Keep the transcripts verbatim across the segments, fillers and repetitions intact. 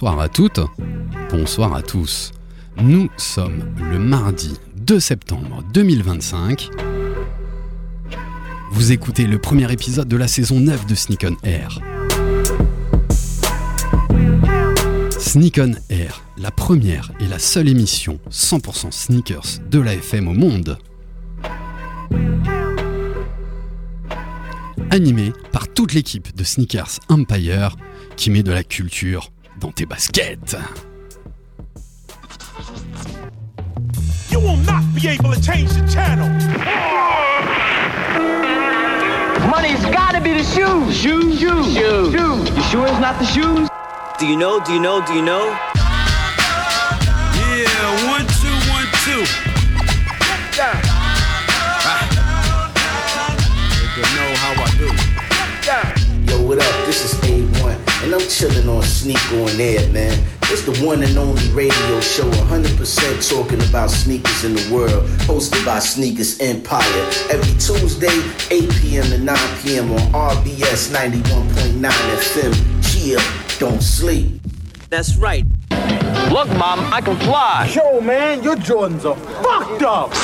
Bonsoir à toutes, bonsoir à tous. Nous sommes le mardi deux septembre deux mille vingt-cinq. Vous écoutez le premier épisode de la saison neuf de Sneak on Air. Sneak on Air, la première et la seule émission cent pour cent sneakers de la F M au monde. Animée par toute l'équipe de Sneakers Empire qui met de la culture dans tes baskets. You will not be able to change the channel. Money's gotta be the shoes. Shoes, shoes, shoes. shoes. You sure it's not the shoes? Do you know, do you know, do you know? Yeah, one, two, one, two. Yeah. Ah. You know how I do. Yeah. Yo, what up? This is A one, and I'm chillin' on Sneak on Air, man. It's the one and only radio show, one hundred percent talking about sneakers in the world, hosted by Sneakers Empire. Every Tuesday, eight p.m. to nine p.m. on R B S ninety-one point nine F M. Chill, don't sleep. That's right. Look, Mom, I can fly. Yo, man, your Jordans are fucked up.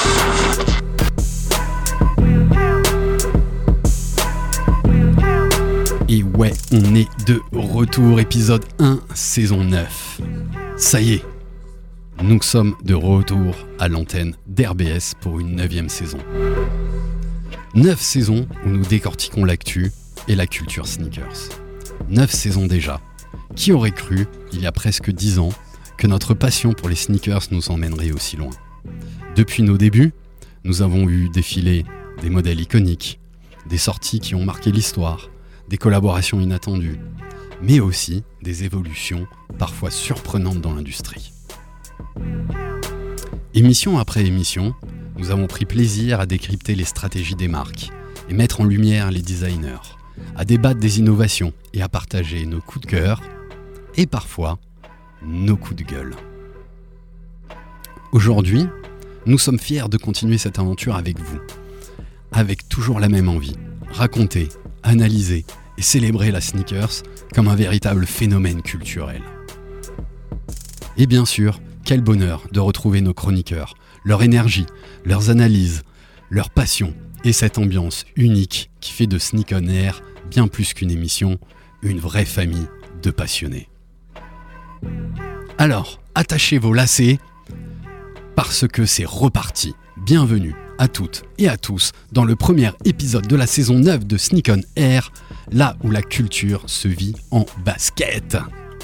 Et ouais, on est de retour, épisode un, saison neuf. Ça y est, nous sommes de retour à l'antenne d'R B S pour une neuvième saison. Neuf saisons où nous décortiquons l'actu et la culture sneakers. Neuf saisons déjà. Qui aurait cru, il y a presque dix ans, que notre passion pour les sneakers nous emmènerait aussi loin. Depuis nos débuts, nous avons vu défiler des modèles iconiques, des sorties qui ont marqué l'histoire, des collaborations inattendues, mais aussi des évolutions parfois surprenantes dans l'industrie. Émission après émission, nous avons pris plaisir à décrypter les stratégies des marques et mettre en lumière les designers, à débattre des innovations et à partager nos coups de cœur et parfois nos coups de gueule. Aujourd'hui, nous sommes fiers de continuer cette aventure avec vous, avec toujours la même envie, raconter, analyser et célébrer la sneakers comme un véritable phénomène culturel. Et bien sûr, quel bonheur de retrouver nos chroniqueurs, leur énergie, leurs analyses, leur passion et cette ambiance unique qui fait de Sneak on Air, bien plus qu'une émission, une vraie famille de passionnés. Alors, attachez vos lacets, parce que c'est reparti. Bienvenue à toutes et à tous dans le premier épisode de la saison neuf de Sneak on Air, là où la culture se vit en basket.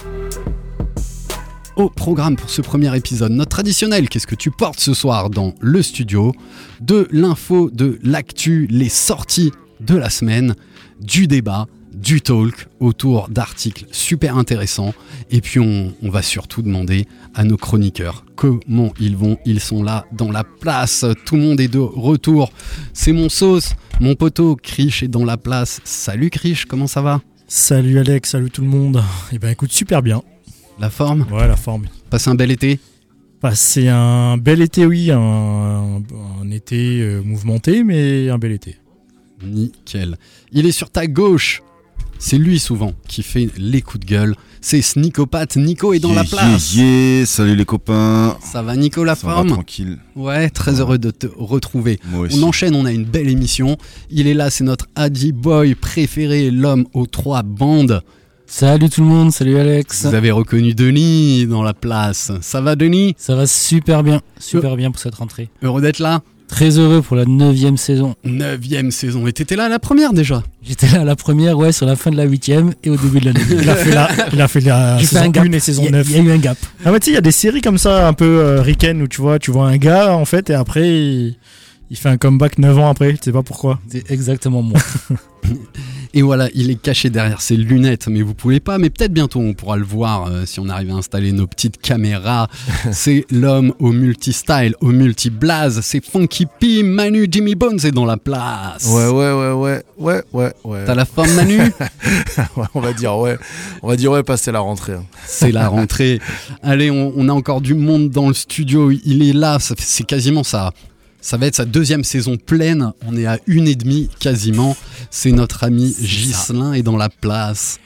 Au programme pour ce premier épisode, notre traditionnel Qu'est-ce que tu portes ce soir dans le studio, de l'info, de l'actu, les sorties de la semaine, du débat, du talk autour d'articles super intéressants, et puis on, on va surtout demander à nos chroniqueurs comment ils vont. Ils sont là dans la place, tout le monde est de retour. C'est mon sauce, mon poteau Krish est dans la place. Salut Krish, comment ça va? Salut Alex, salut tout le monde. Eh ben écoute, super bien. La forme? Ouais, la forme. Passez un bel été? Passez un bel été, oui, un, un, un été euh, mouvementé, mais un bel été. Nickel. Il est sur ta gauche. C'est lui souvent qui fait les coups de gueule. C'est Sneakopathe. Nico est dans yeah, la place. Yeah, yeah. Salut les copains. Ça va Nico, la Ça forme? va tranquille. Ouais, très heureux de te retrouver. Moi aussi. On enchaîne, on a une belle émission. Il est là, c'est notre Adi Boy préféré, l'homme aux trois bandes. Salut tout le monde, salut Alex. Vous avez reconnu Denis dans la place. Ça va Denis? Ça va super bien, super bien pour cette rentrée. Heureux d'être là? Très heureux pour la neuvième saison. Neuvième saison. Et t'étais là à la première déjà? J'étais là à la première, ouais, sur la fin de la huitième et au début de la neuvième. Il a fait la, il a fait la J'ai fait saison un gap. un et saison Il y a- neuf. Il y a eu un gap. Ah mais tu sais, il y a des séries comme ça, un peu euh, ricaines, où tu vois, tu vois un gars, en fait, et après, il, il fait un comeback neuf ans après, tu sais pas pourquoi. C'est exactement moi. Et voilà, il est caché derrière ses lunettes, mais vous pouvez pas, mais peut-être bientôt on pourra le voir euh, si on arrive à installer nos petites caméras. C'est l'homme au multi-style, au multi-blaze, c'est Funky P, Manu, Jimmy Bones est dans la place. Ouais, ouais, ouais, ouais, ouais, ouais, ouais. T'as la forme Manu? Ouais, on va dire ouais. On va dire ouais, passer la rentrée. hein. C'est la rentrée. Allez, on, on a encore du monde dans le studio, il est là, ça fait- c'est quasiment ça. Ça va être sa deuxième saison pleine. On est à une et demie quasiment. C'est notre ami Ghislain est dans la place.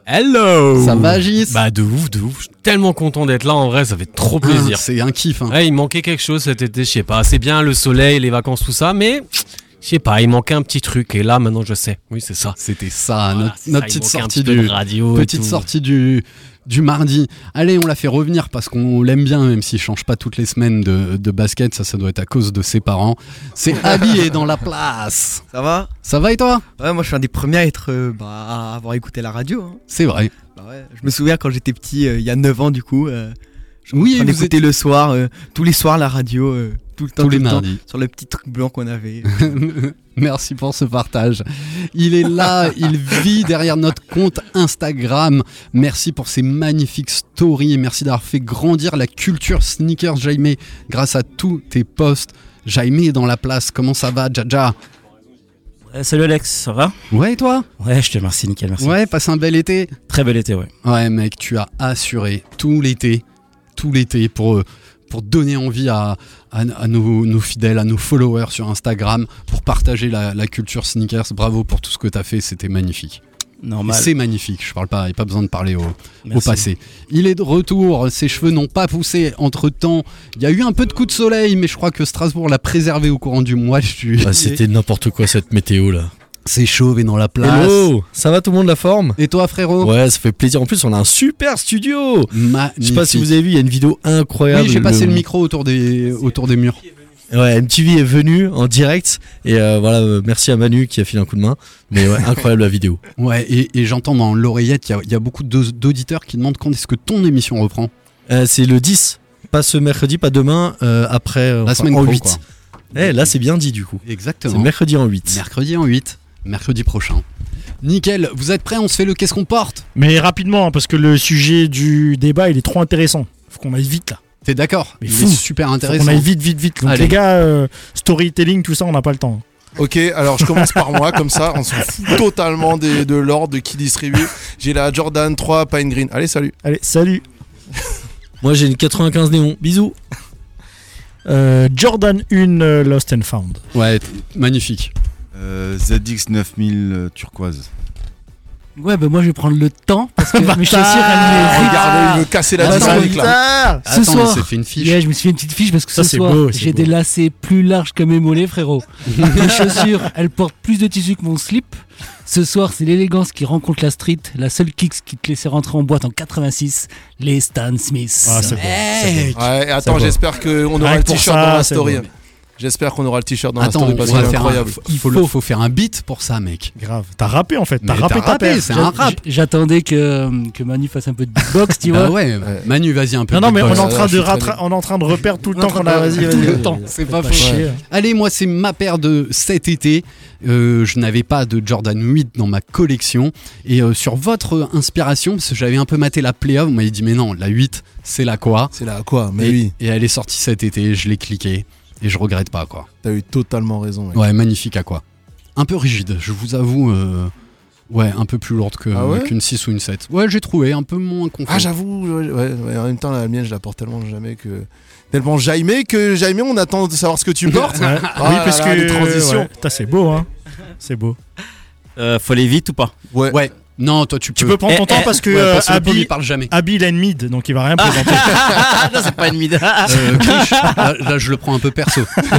Hello. Ça va, Gis? Bah de ouf, de ouf. Je suis tellement content d'être là, en vrai, ça fait trop plaisir. Ah, c'est un kiff. Hein. Ouais, il manquait quelque chose cet été, je sais pas. C'est bien le soleil, les vacances, tout ça, mais je sais pas, il manquait un petit truc. Et là, maintenant, je sais. Oui, c'est ça. C'était ça, Voilà, notre, c'est notre ça, il petite manquait un sortie petit peu du de radio et petite tout. sortie du du mardi. Allez, on l'a fait revenir parce qu'on l'aime bien, même s'il change pas toutes les semaines de, de basket. Ça, ça doit être à cause de ses parents. C'est Abby est dans la place. Ça va? Ça va et toi? Ouais, moi je suis un des premiers à être euh, bah, à avoir écouté la radio. Hein. C'est vrai. Bah ouais, je me souviens quand j'étais petit, euh, il y a neuf ans du coup. Euh, je Oui, on vous écoutait le soir, euh, tous les soirs la radio, euh, tout le temps, Tous tout les le temps, mardis. sur le petit truc blanc qu'on avait. Merci pour ce partage. Il est là, il vit derrière notre compte Instagram. Merci pour ces magnifiques stories. Merci d'avoir fait grandir la culture sneakers, Jaime, grâce à tous tes posts. Jaime est dans la place. Comment ça va, Jaja? Ouais, salut Alex, ça va? Ouais, et toi? Ouais, je te remercie, nickel, merci. Ouais, passe un bel été. Très bel été, ouais. Ouais, mec, tu as assuré tout l'été, tout l'été pour, pour donner envie à, à, à nos, nos fidèles, à nos followers sur Instagram, pour partager la, la culture sneakers. Bravo pour tout ce que tu as fait, c'était magnifique. Et Normal. c'est magnifique, je parle pas, il n'y a pas besoin de parler au, au Merci. passé. Il est de retour, ses cheveux n'ont pas poussé entre temps. Il y a eu un peu de coup de soleil, mais je crois que Strasbourg l'a préservé au courant du mois de juillet. Ah, c'était n'importe quoi cette météo là. C'est chauve et dans la place. Hello, ça va tout le monde la forme? Et toi, frérot? Ouais, ça fait plaisir. En plus, on a un super studio. Magnifique. Je sais pas si vous avez vu, il y a une vidéo incroyable. Oui, j'ai passé le micro autour des, autour des murs. Ouais, M T V est venu en direct et euh, voilà, euh, merci à Manu qui a filé un coup de main. Mais ouais, incroyable la vidéo. Ouais, et, et j'entends dans l'oreillette, il y a, y a beaucoup d'au- d'auditeurs qui demandent quand est-ce que ton émission reprend. Euh, c'est le dix, pas ce mercredi, pas demain, euh, après euh, La enfin, semaine en pro, huit. quoi. Eh, là c'est bien dit du coup. Exactement. C'est mercredi en huit. Mercredi en huit, mercredi prochain. Nickel, vous êtes prêts? On se fait le qu'est-ce qu'on porte? Mais rapidement, hein, parce que le sujet du débat, il est trop intéressant. Faut qu'on aille vite là. T'es d'accord? Mais Il fou. est super Faut intéressant. qu'on aille vite, vite, vite. Donc Allez. les gars, euh, storytelling, tout ça, on n'a pas le temps. Ok, alors je commence par moi, comme ça on s'en fout totalement des, de l'ordre, de qui distribue. J'ai la Jordan trois Pine Green. Allez, salut. Allez, salut. Moi j'ai une quatre-vingt-quinze néon. Bisous. Euh, Jordan un euh, Lost and Found. Ouais, t- magnifique. Euh, Z X neuf mille euh, turquoise. Ouais, bah moi je vais prendre le temps parce que mes chaussures elles méritent. Regarde, il veut casser la Ah, dynamique là. Ce Attends, soir, on s'est fait une fiche. yeah, je me suis fait une petite fiche parce que Ça, ce c'est soir beau, c'est j'ai beau. des lacets plus larges que mes mollets, frérot. Mes chaussures, elles portent plus de tissu que mon slip. Ce soir, c'est l'élégance qui rencontre la street, la seule kicks qui te laissait rentrer en boîte en quatre-vingt-six, les Stan Smith. Ah, c'est beau. c'est beau. Ouais, attends, C'est beau. j'espère qu'on aura Rien le que pour t-shirt ça, dans la c'est story. beau. J'espère qu'on aura le t-shirt dans Attends, la story on parce va qu'il est faire un- incroyable. il faut, le- faut faire un beat pour ça, mec. Grave. T'as rappé en fait. T'as Mais rappé t'as ta rappé, paire. c'est un rap. J'attendais que, que Manu fasse un peu de beatbox, tu Bah vois. ouais, Manu, vas-y un peu. Non, non, mais on est beatbox. en train je de suis très rattra- on est en train de reperdre tout le On est en temps qu'on train a. de- Vas-y, tout vas-y. le temps. C'est pas Pas faux. chier. Allez, moi, c'est ma paire de cet été. Euh, je n'avais pas de Jordan huit dans ma collection. Et euh, sur votre inspiration, parce que j'avais un peu maté la Play-Off, vous m'avez dit, mais non, la huit, c'est la quoi? C'est là quoi, mais et, oui, et elle est sortie cet été, je l'ai cliqué. Et je regrette pas, quoi. t'as eu totalement raison. mec. Ouais, magnifique à quoi. Un peu rigide, je vous avoue. euh, Ouais, un peu plus lourde que, Ah ouais qu'une six ou une sept. Ouais, j'ai trouvé un peu moins confort. Ah, j'avoue, ouais, ouais, ouais, en même temps, la mienne, je la porte tellement jamais que. Tellement Jaime que Jaime, on attend de savoir ce que tu portes. Ouais. Ah Oui, là parce là, que. les transitions. ouais. Putain, c'est beau, hein. C'est beau. Euh, faut aller vite ou pas? Ouais. Ouais, non, toi tu peux. Tu peux prendre ton Eh, temps eh, parce que Ouais, euh, parce que le premier, il Abby, parle jamais. Abby, il a une mid, donc il va rien présenter. Ah non, c'est pas une mid. Euh, Krish, là, là, je le prends un peu perso.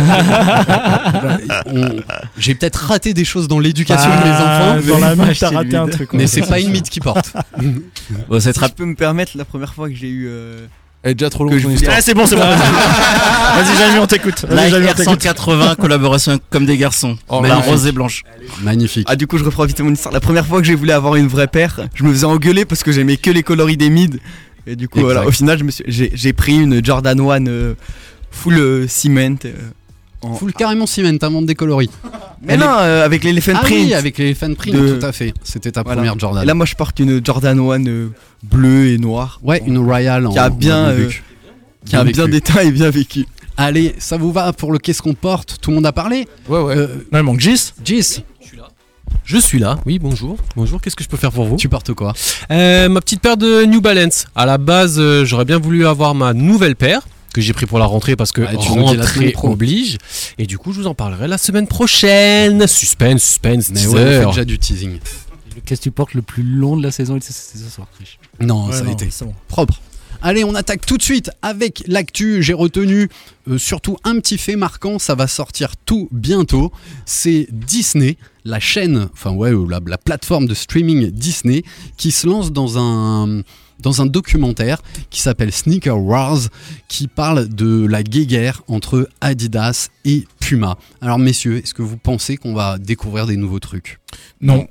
On- J'ai peut-être raté des choses dans l'éducation de mes Ah, enfants, Dans la Vache, mid, t'as c'est raté une un mid. truc. mais ouais. c'est pas une mythe qui porte. Bon, ça Si sera je peux me permettre, la première fois que j'ai eu. euh, Elle est déjà trop longue Que je ton vous- histoire. Ah, c'est bon, c'est bon. Vas-y, Vas-y, Jamie, on t'écoute. Vas-y, la Jamie, on R cent t'écoute. quatre-vingts, collaboration comme des garçons. Oh, la magnifique. rose et blanche. Magnifique. Ah, du coup, je reprends vite mon histoire. La première fois que j'ai voulu avoir une vraie paire, je me faisais engueuler parce que j'aimais que les coloris des mid. Et du coup, Exact. voilà, au final, je me suis, j'ai, j'ai pris une Jordan un euh, full euh, cement. euh, en- Full carrément ciment, t'inventes des coloris. Mais Elle non, euh, avec les Elephant Ah Print. oui, avec les fan print, De- tout à fait. C'était ta Voilà. première Jordan. Et là, moi, je porte une Jordan un euh, bleue et noire. Ouais, une Royal en Qui a bien, en euh, vécu. Qui a bien vécu. détail et bien vécu. Allez, ça vous va pour le qu'est-ce qu'on porte? Tout le monde a parlé? Ouais, ouais. Euh, Non, il manque Gis. Gis, Je suis là, oui, bonjour. Bonjour, qu'est-ce que je peux faire pour vous? tu portes quoi? Euh, ma petite paire de New Balance. À la base, euh, j'aurais bien voulu avoir ma nouvelle paire que j'ai pris pour la rentrée parce que Ouais, tu nous dis la semaine rentrée pro. oblige. Et du coup, je vous en parlerai la semaine prochaine. Suspense, suspense, Mais ouais, on fait teaser. déjà du teasing. Qu'est-ce que tu portes le plus long de la saison? C'est c'est ce soir, Triche. Non, Ouais, ça a non, été c'est bon. propre. Allez, on attaque tout de suite avec l'actu. J'ai retenu euh, surtout un petit fait marquant, ça va sortir tout bientôt. C'est Disney, la chaîne, enfin ouais, la, la plateforme de streaming Disney, qui se lance dans un, dans un documentaire qui s'appelle Sneaker Wars, qui parle de la guéguerre entre Adidas et Puma. Alors messieurs, est-ce que vous pensez qu'on va découvrir des nouveaux trucs? Non.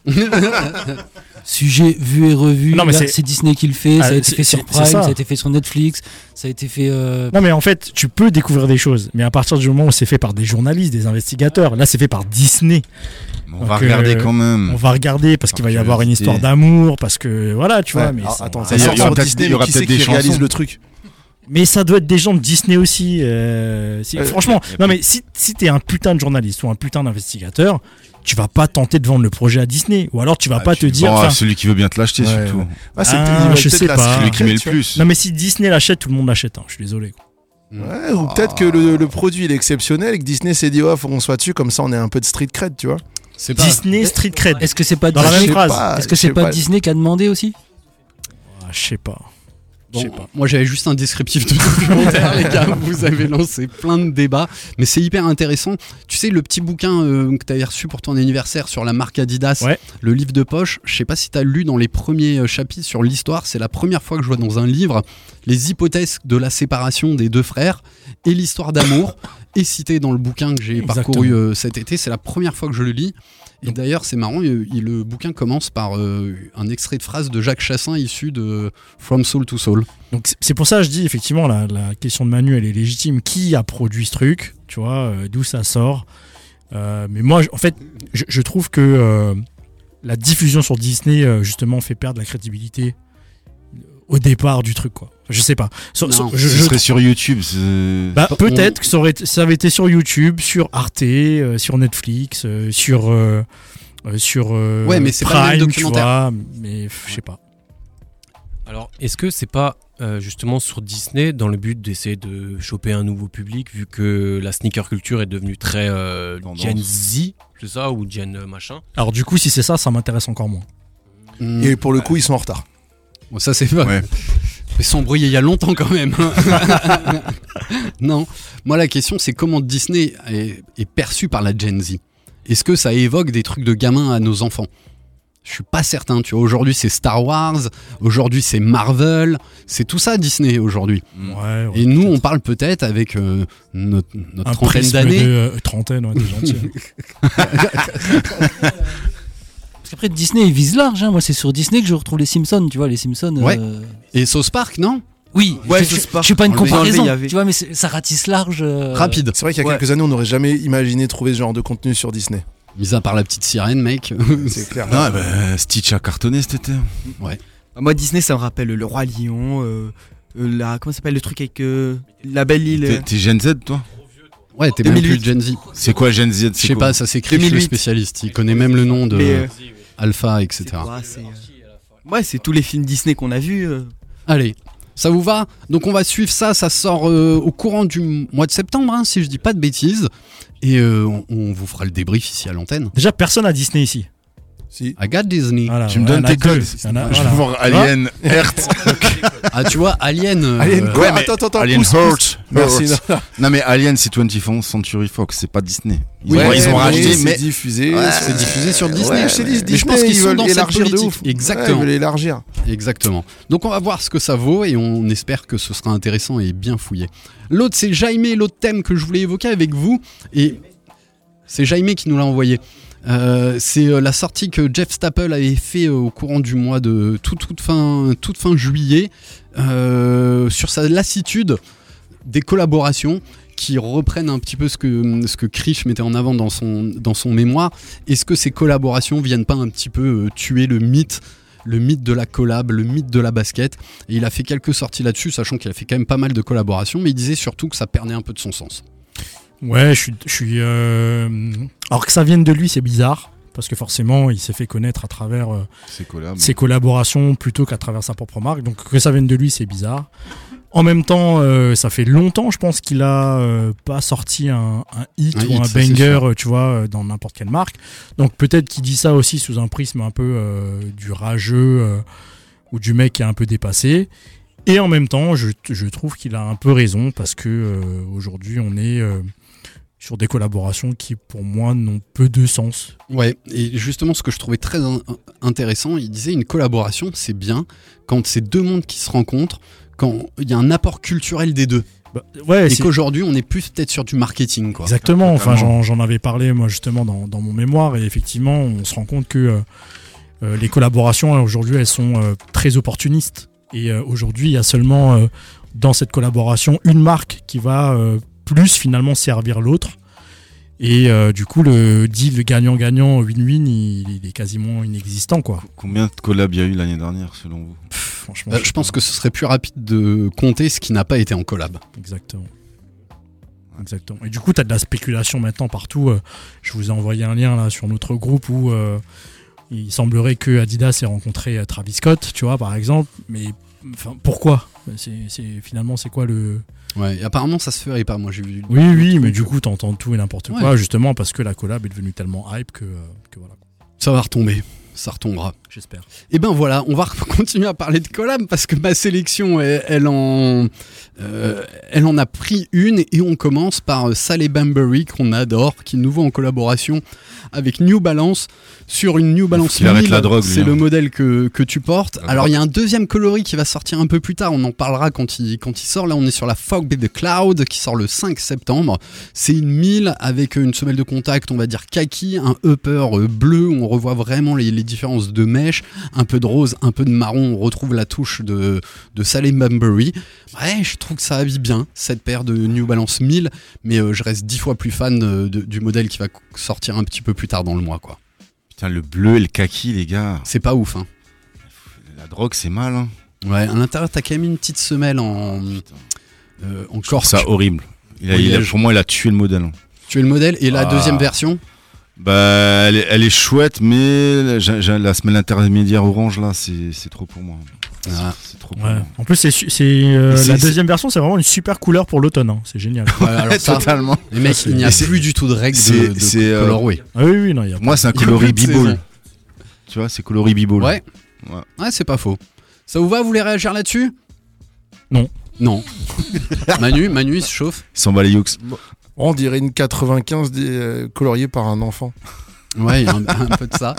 Sujet vu et revu. Non, mais Là, c'est- c'est Disney qui le fait. Ah, ça a été c'est- fait sur c'est- Prime, c'est ça. ça a été fait sur Netflix, ça a été fait. euh, Non, mais en fait, tu peux découvrir des choses, mais à partir du moment où c'est fait par des journalistes, des investigateurs, là, c'est fait par Disney. On va Donc, regarder euh, quand même. On va regarder parce qu'il va y avoir une curiosité. histoire d'amour, parce que voilà, tu vois. Ouais, Mais, alors, c'est- attends, Ça ça y est, sort il y aura sur peut-être- Disney, il y mais aura qui c'est peut-être qui des réalise chansons. le truc? mais ça doit être des gens de Disney aussi. euh, si- Ouais. franchement, non, mais si, si t'es un putain de journaliste ou un putain d'investigateur, tu vas pas tenter de vendre le projet à Disney. Ou alors tu vas Ah, pas tu te dire. vends à enfin, celui qui veut bien te l'acheter, Ouais, surtout. ouais. Ah, c'est Ah, ils veulent je peut-être sais la pas. Celui qui met le tu vois. plus. Non, mais si Disney l'achète, tout le monde l'achète. hein, Je suis désolé. quoi. Ouais, ou peut-être que le, le produit il est exceptionnel et que Disney s'est dit, ouais, faut qu'on soit dessus, comme ça on est un peu de street cred, tu vois. C'est Disney Street Cred. Est-ce que c'est pas Dans la Disney même phrase. pas, Est-ce que je c'est sais pas pas. Disney qui a demandé aussi? Ah, je sais pas. Bon, Je sais pas. moi j'avais juste un descriptif de documentaire, les gars. Vous avez lancé plein de débats, mais c'est hyper intéressant. Tu sais, le petit bouquin euh, que tu avais reçu pour ton anniversaire sur la marque Adidas, Ouais. le livre de poche, je sais pas si tu as lu dans les premiers euh, chapitres sur l'histoire, c'est la première fois que je vois dans un livre les hypothèses de la séparation des deux frères et l'histoire d'amour est citée dans le bouquin que j'ai Exactement. parcouru euh, cet été. C'est la première fois que je le lis. Et d'ailleurs, c'est marrant, il- il- le bouquin commence par euh, un extrait de phrase de Jacques Chassin issu de From Soul to Soul. Donc c'est- c'est pour ça que je dis effectivement la, la question de Manu elle est légitime. Qui a produit ce truc, tu vois, euh, d'où ça sort. Euh, mais moi, je- en fait, je, je trouve que euh, la diffusion sur Disney euh, justement fait perdre la crédibilité au départ du truc, quoi. Je sais pas. Sur- Non, sur- je, Ce je- serait sur YouTube. c'est- bah, on- peut-être que ça, aurait, été- ça avait été sur YouTube, sur Arte, euh, sur Netflix, euh, sur euh, euh, sur euh, Ouais, mais c'est pas le même Prime, tu documentaire. vois, mais pff, je sais pas. Alors, est-ce que c'est pas euh, justement sur Disney dans le but d'essayer de choper un nouveau public, vu que la sneaker culture est devenue très euh, Tendance. Gen Z, c'est ça, ou Gen euh, machin? Alors du coup, si c'est ça, ça m'intéresse encore moins. Mm. Et pour le coup, ils sont en retard. Bon, ça c'est pas. Ouais. Mais s'embrouiller il y a longtemps quand même. Non, moi la question c'est comment Disney est, est perçu par la Gen Z. Est-ce que ça évoque des trucs de gamins à nos enfants? Je suis pas certain, tu vois. Aujourd'hui c'est Star Wars, aujourd'hui c'est Marvel, c'est tout ça Disney aujourd'hui. Mm. Ouais, ouais, Et nous on peut-être. parle peut-être avec euh, notre, notre un trentaine prisme d'années. de euh, trentaine, ouais, t'es gentil. Parce qu'après Disney il vise large. Hein. Moi c'est sur Disney que je retrouve les Simpsons. Tu vois les Simpsons. Ouais. euh, Et South Park, non? Oui. Ouais, je, South je, Park. je suis pas une Enlevé. comparaison. Enlevé, il y avait. Tu vois mais c'est- ça ratisse large. euh, Rapide. C'est vrai qu'il y a Ouais. quelques années, on n'aurait jamais imaginé trouver ce genre de contenu sur Disney. Mis à part la petite sirène, mec. C'est clair. Non, bah, Stitch a cartonné cet été. Moi, Disney, ça me rappelle le Roi Lion, euh, euh, la, comment ça s'appelle le truc avec euh, la belle île. T'es- T'es Gen Z, toi? Ouais, t'es même deux mille plus Gen Z. C'est quoi Gen Z? Je sais pas, ça s'écrit le deux mille huit. spécialiste. Il connaît même le nom de Mais, euh, Alpha, et c'est cetera. quoi, c'est, euh, Ouais, c'est tous les films Disney qu'on a vus. euh. Allez, ça vous va? Donc on va suivre ça, ça sort euh, au courant du mois de septembre, hein, si je dis pas de bêtises. Et euh, on, on vous fera le débrief ici à l'antenne. Déjà, personne à Disney ici. Si. I got Disney. Voilà, Tu me ouais, donnes il y en a tes codes. deux. Il y en a- Je voilà. veux voir Alien, Hertz. Ah, tu vois, Alien. euh, Alien, euh, quoi ouais, mais Attends, attends, attends. Alien pousse, pousse. Hurt. Merci. Hurt. non. Non, mais Alien, c'est vingt-et-first Century Fox, c'est pas Disney. Ils, Oui, ont, ouais, ils ont mais racheté, c'est mais. diffusé. Ouais, c'est diffusé sur Disney. Ouais, je t'ai dit, Mais je pense Disney, qu'ils ils sont veulent dans cette élargir de politique. ouf. Exactement. Ouais, ils veulent élargir. Exactement. Donc on va voir ce que ça vaut et on espère que ce sera intéressant et bien fouillé. L'autre, c'est Jaime, l'autre thème que je voulais évoquer avec vous. Et c'est Jaime qui nous l'a envoyé. Euh, c'est euh, la sortie que Jeff Staple avait fait euh, au courant du mois de toute, toute, fin, toute fin juillet euh, sur sa lassitude des collaborations qui reprennent un petit peu ce que, ce que Krish mettait en avant dans son, dans son mémoire. Est-ce que ces collaborations viennent pas un petit peu euh, tuer le mythe le mythe de la collab, le mythe de la basket, et il a fait quelques sorties là-dessus, sachant qu'il a fait quand même pas mal de collaborations, mais il disait surtout que ça perdait un peu de son sens. Ouais, je suis. Je suis euh... Alors que ça vienne de lui, c'est bizarre. Parce que forcément, il s'est fait connaître à travers euh, C'est collab. ses collaborations plutôt qu'à travers sa propre marque. Donc que ça vienne de lui, c'est bizarre. En même temps, euh, ça fait longtemps, je pense qu'il a euh, pas sorti un, un hit Un ou hit, un ça, c'est banger, sûr. euh, tu vois, euh, dans n'importe quelle marque. Donc peut-être qu'il dit ça aussi sous un prisme un peu euh, du rageux euh, ou du mec qui est un peu dépassé. Et en même temps, je, je trouve qu'il a un peu raison parce que euh, aujourd'hui, on est euh, sur des collaborations qui, pour moi, n'ont peu de sens. Ouais, et justement, ce que je trouvais très in- intéressant, il disait une collaboration, c'est bien quand c'est deux mondes qui se rencontrent, quand il y a un apport culturel des deux. Bah, ouais, et c'est- qu'aujourd'hui, on est plus peut-être sur du marketing, quoi. Exactement, enfin Totalement. j'en, j'en avais parlé moi justement dans, dans mon mémoire et effectivement on se rend compte que euh, euh, les collaborations hein, aujourd'hui elles sont euh, très opportunistes et euh, aujourd'hui il y a seulement euh, dans cette collaboration une marque qui va euh, plus finalement servir l'autre et euh, du coup le deal gagnant-gagnant win-win il, il est quasiment inexistant quoi. Combien de collabs il y a eu l'année dernière selon vous? Pff, franchement Euh, je pense que ce serait plus rapide de compter ce qui n'a pas été en collab. Exactement. Exactement. Et du coup, tu as de la spéculation maintenant partout. Euh, Je vous ai envoyé un lien là sur notre groupe où euh, il semblerait que Adidas ait rencontré euh, Travis Scott, tu vois, par exemple. Mais enfin, pourquoi c'est, c'est, finalement, c'est quoi le... Ouais, et apparemment, ça se ferait pas. Moi, j'ai vu. Oui, oui, mais du coup, t'entends tout et n'importe Ouais. quoi, justement parce que la collab est devenue tellement hype que, euh, que voilà. Ça va retomber. Ça retombera. J'espère. Et ben voilà, on va continuer à parler de collab parce que ma sélection, elle, elle en, euh, elle en a pris une et on commence par Saleh Bambury qu'on adore, qui est nouveau en collaboration avec New Balance sur une New Balance qu'il arrête mille. la drogue, C'est lui, le hein. modèle que, que tu portes. La Alors drogue. il y a un deuxième coloris qui va sortir un peu plus tard, on en parlera quand il, quand il sort. Là on est sur la Fog Be the Cloud qui sort le cinq septembre. C'est une mille avec une semelle de contact, on va dire kaki, un upper euh, bleu où on revoit vraiment les, les différences de mèche, un peu de rose, un peu de marron, on retrouve la touche de, de Saleh Bambury. Ouais, je trouve que ça habille bien cette paire de New Balance mille, mais euh, je reste dix fois plus fan euh, de- du modèle qui va sortir un petit peu plus tard dans le mois, quoi. Putain, le bleu et le kaki, les gars. C'est pas ouf, hein. La drogue, c'est mal, hein. Ouais, à l'intérieur, t'as quand même une petite semelle en, euh, en Je trouve cork. ça horrible. Il a, Oui, il a- je- pour moi, il a tué le modèle. hein. Tu es le modèle et la Ah. deuxième version. Bah, elle est, elle est chouette, mais j'ai- j'ai la semelle intermédiaire orange, là, c'est c'est trop pour moi. Ah. C'est trop pour Ouais. moi. En plus, c'est, su- c'est, euh, Et c'est- la deuxième version, c'est vraiment une super couleur pour l'automne. hein. C'est génial. Ouais, alors ça, Totalement. les mecs, Ça, c'est- il n'y a Et c'est- plus du tout de règles de, c'est- de c'est, euh, colorway. Ah oui, oui, non, il y a Pour moi, c'est un Il y a coloris plus de b-ball. saison. Tu vois, c'est coloris b-ball. Ouais. Ouais. Ouais, c'est pas faux. Ça vous va, vous voulez réagir là-dessus? Non. Non. Manu, Manu, il se chauffe. Il s'en bat les yeux. On dirait une quatre-vingt-quinze des, euh, coloriée par un enfant. Ouais, il y a un, un peu de ça.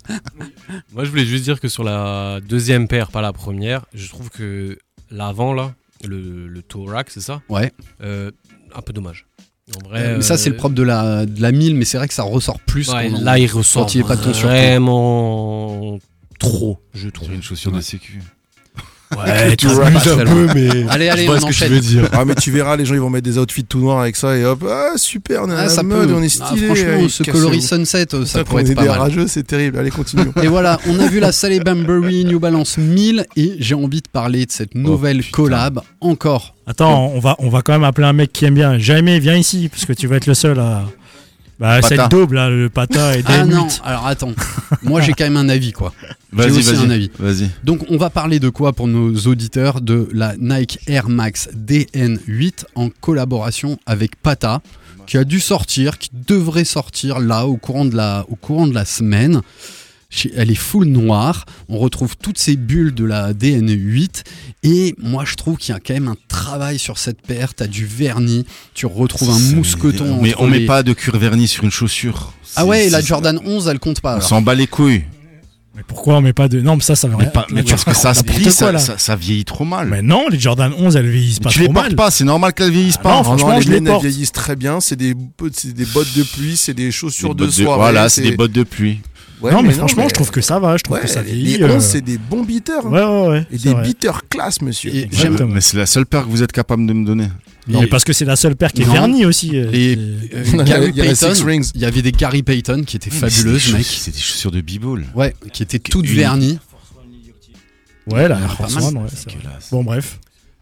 Moi, je voulais juste dire que sur la deuxième paire, pas la première, je trouve que l'avant, là, le, le toe rack, c'est ça Ouais. Euh, Un peu dommage. En vrai, Euh, mais ça, c'est le propre de la, de la mille, mais c'est vrai que ça ressort plus. Ouais, qu'on en- là, il ressort quand il y a pas de ton sur ton. vraiment trop, je trouve. Sur une chaussure de sécu. Ouais, tu Pas abuses très un loin. peu, mais. Allez, allez, Je vois on ce que tu enchaîne. veux dire. Ah mais tu verras, les gens ils vont mettre des outfits tout noirs avec ça et hop, ah super, on est à Ah, la ça mode, peut. on est Ah, stylé. franchement, allez, ce cassez-vous. coloris sunset, euh, ça Putain, pourrait qu'on être est pas des mal. rageux, c'est terrible. Allez, continue. Et voilà, on a vu la Saleh Bambury New Balance mille et j'ai envie de parler de cette nouvelle putain. collab encore. Attends, on va, on va quand même appeler un mec qui aime bien. Jamais, viens ici, parce que tu vas être le seul à. Bah, Pata. cette daube là, le pata et Ah D M huit. non, alors attends. Moi j'ai quand même un avis quoi. Vas-y, aussi un avis. vas-y. Vas-y. Donc on va parler de quoi pour nos auditeurs? De la Nike Air Max D N huit en collaboration avec Pata, qui a dû sortir, qui devrait sortir là au courant de la, au courant de la semaine. Chez- Elle est full noire, on retrouve toutes ces bulles de la D N huit et moi je trouve qu'il y a quand même un travail sur cette paire, t'as du vernis, tu retrouves un Ça, mousqueton. Mais entre on met les- pas de cuir verni sur une chaussure. Ah C'est- ouais, la c'est- Jordan onze elle compte pas On alors. s'en bat les couilles. Mais pourquoi on met pas de. Non, mais ça, ça veut Mais, rien. pas- mais parce que ça se N'importe plie, quoi, ça, là. ça, ça vieillit trop mal. Mais non, les Jordan onze, elles vieillissent pas tu trop les portes mal. pas, c'est normal qu'elles vieillissent Ah pas. non, Ah franchement, les je les miennes, elles porte. vieillissent très bien. C'est des, c'est des bottes de pluie, c'est des chaussures Des de bottes soirée. Voilà, c'est des bottes de pluie. Ouais, non, mais, mais franchement, mais- je trouve que ça va. Je trouve Ouais, que ça les vieillit. onze, euh, c'est des bons beaters. hein. Ouais, ouais, ouais. Et c'est des vrai. beaters classe, monsieur. Et Exactement. j'aime- Mais c'est la seule paire que vous êtes capable de me donner. Mais parce que c'est la seule paire qui est Non. vernie aussi. euh, Et c'est- euh, Gary Il y a la Six Payton, Rings. il y avait des Gary Payton qui étaient fabuleuses, C'est des mec. chauss- C'est des chaussures de b-ball. Ouais, qui étaient toutes Unique. vernies. Ouais, la Ouais, Air pas Force mal. One, ouais, c'est vrai. Bon, bref.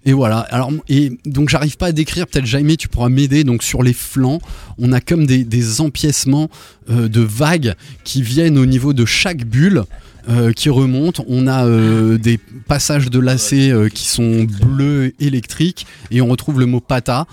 Et voilà. Alors, et donc j'arrive pas à décrire. Peut-être Jaime, tu pourras m'aider. Donc sur les flancs, on a comme des, des empiècements euh, de vagues qui viennent au niveau de chaque bulle. Euh, qui remontent, on a euh, des passages de lacets euh, qui sont bleus électriques et on retrouve le mot pata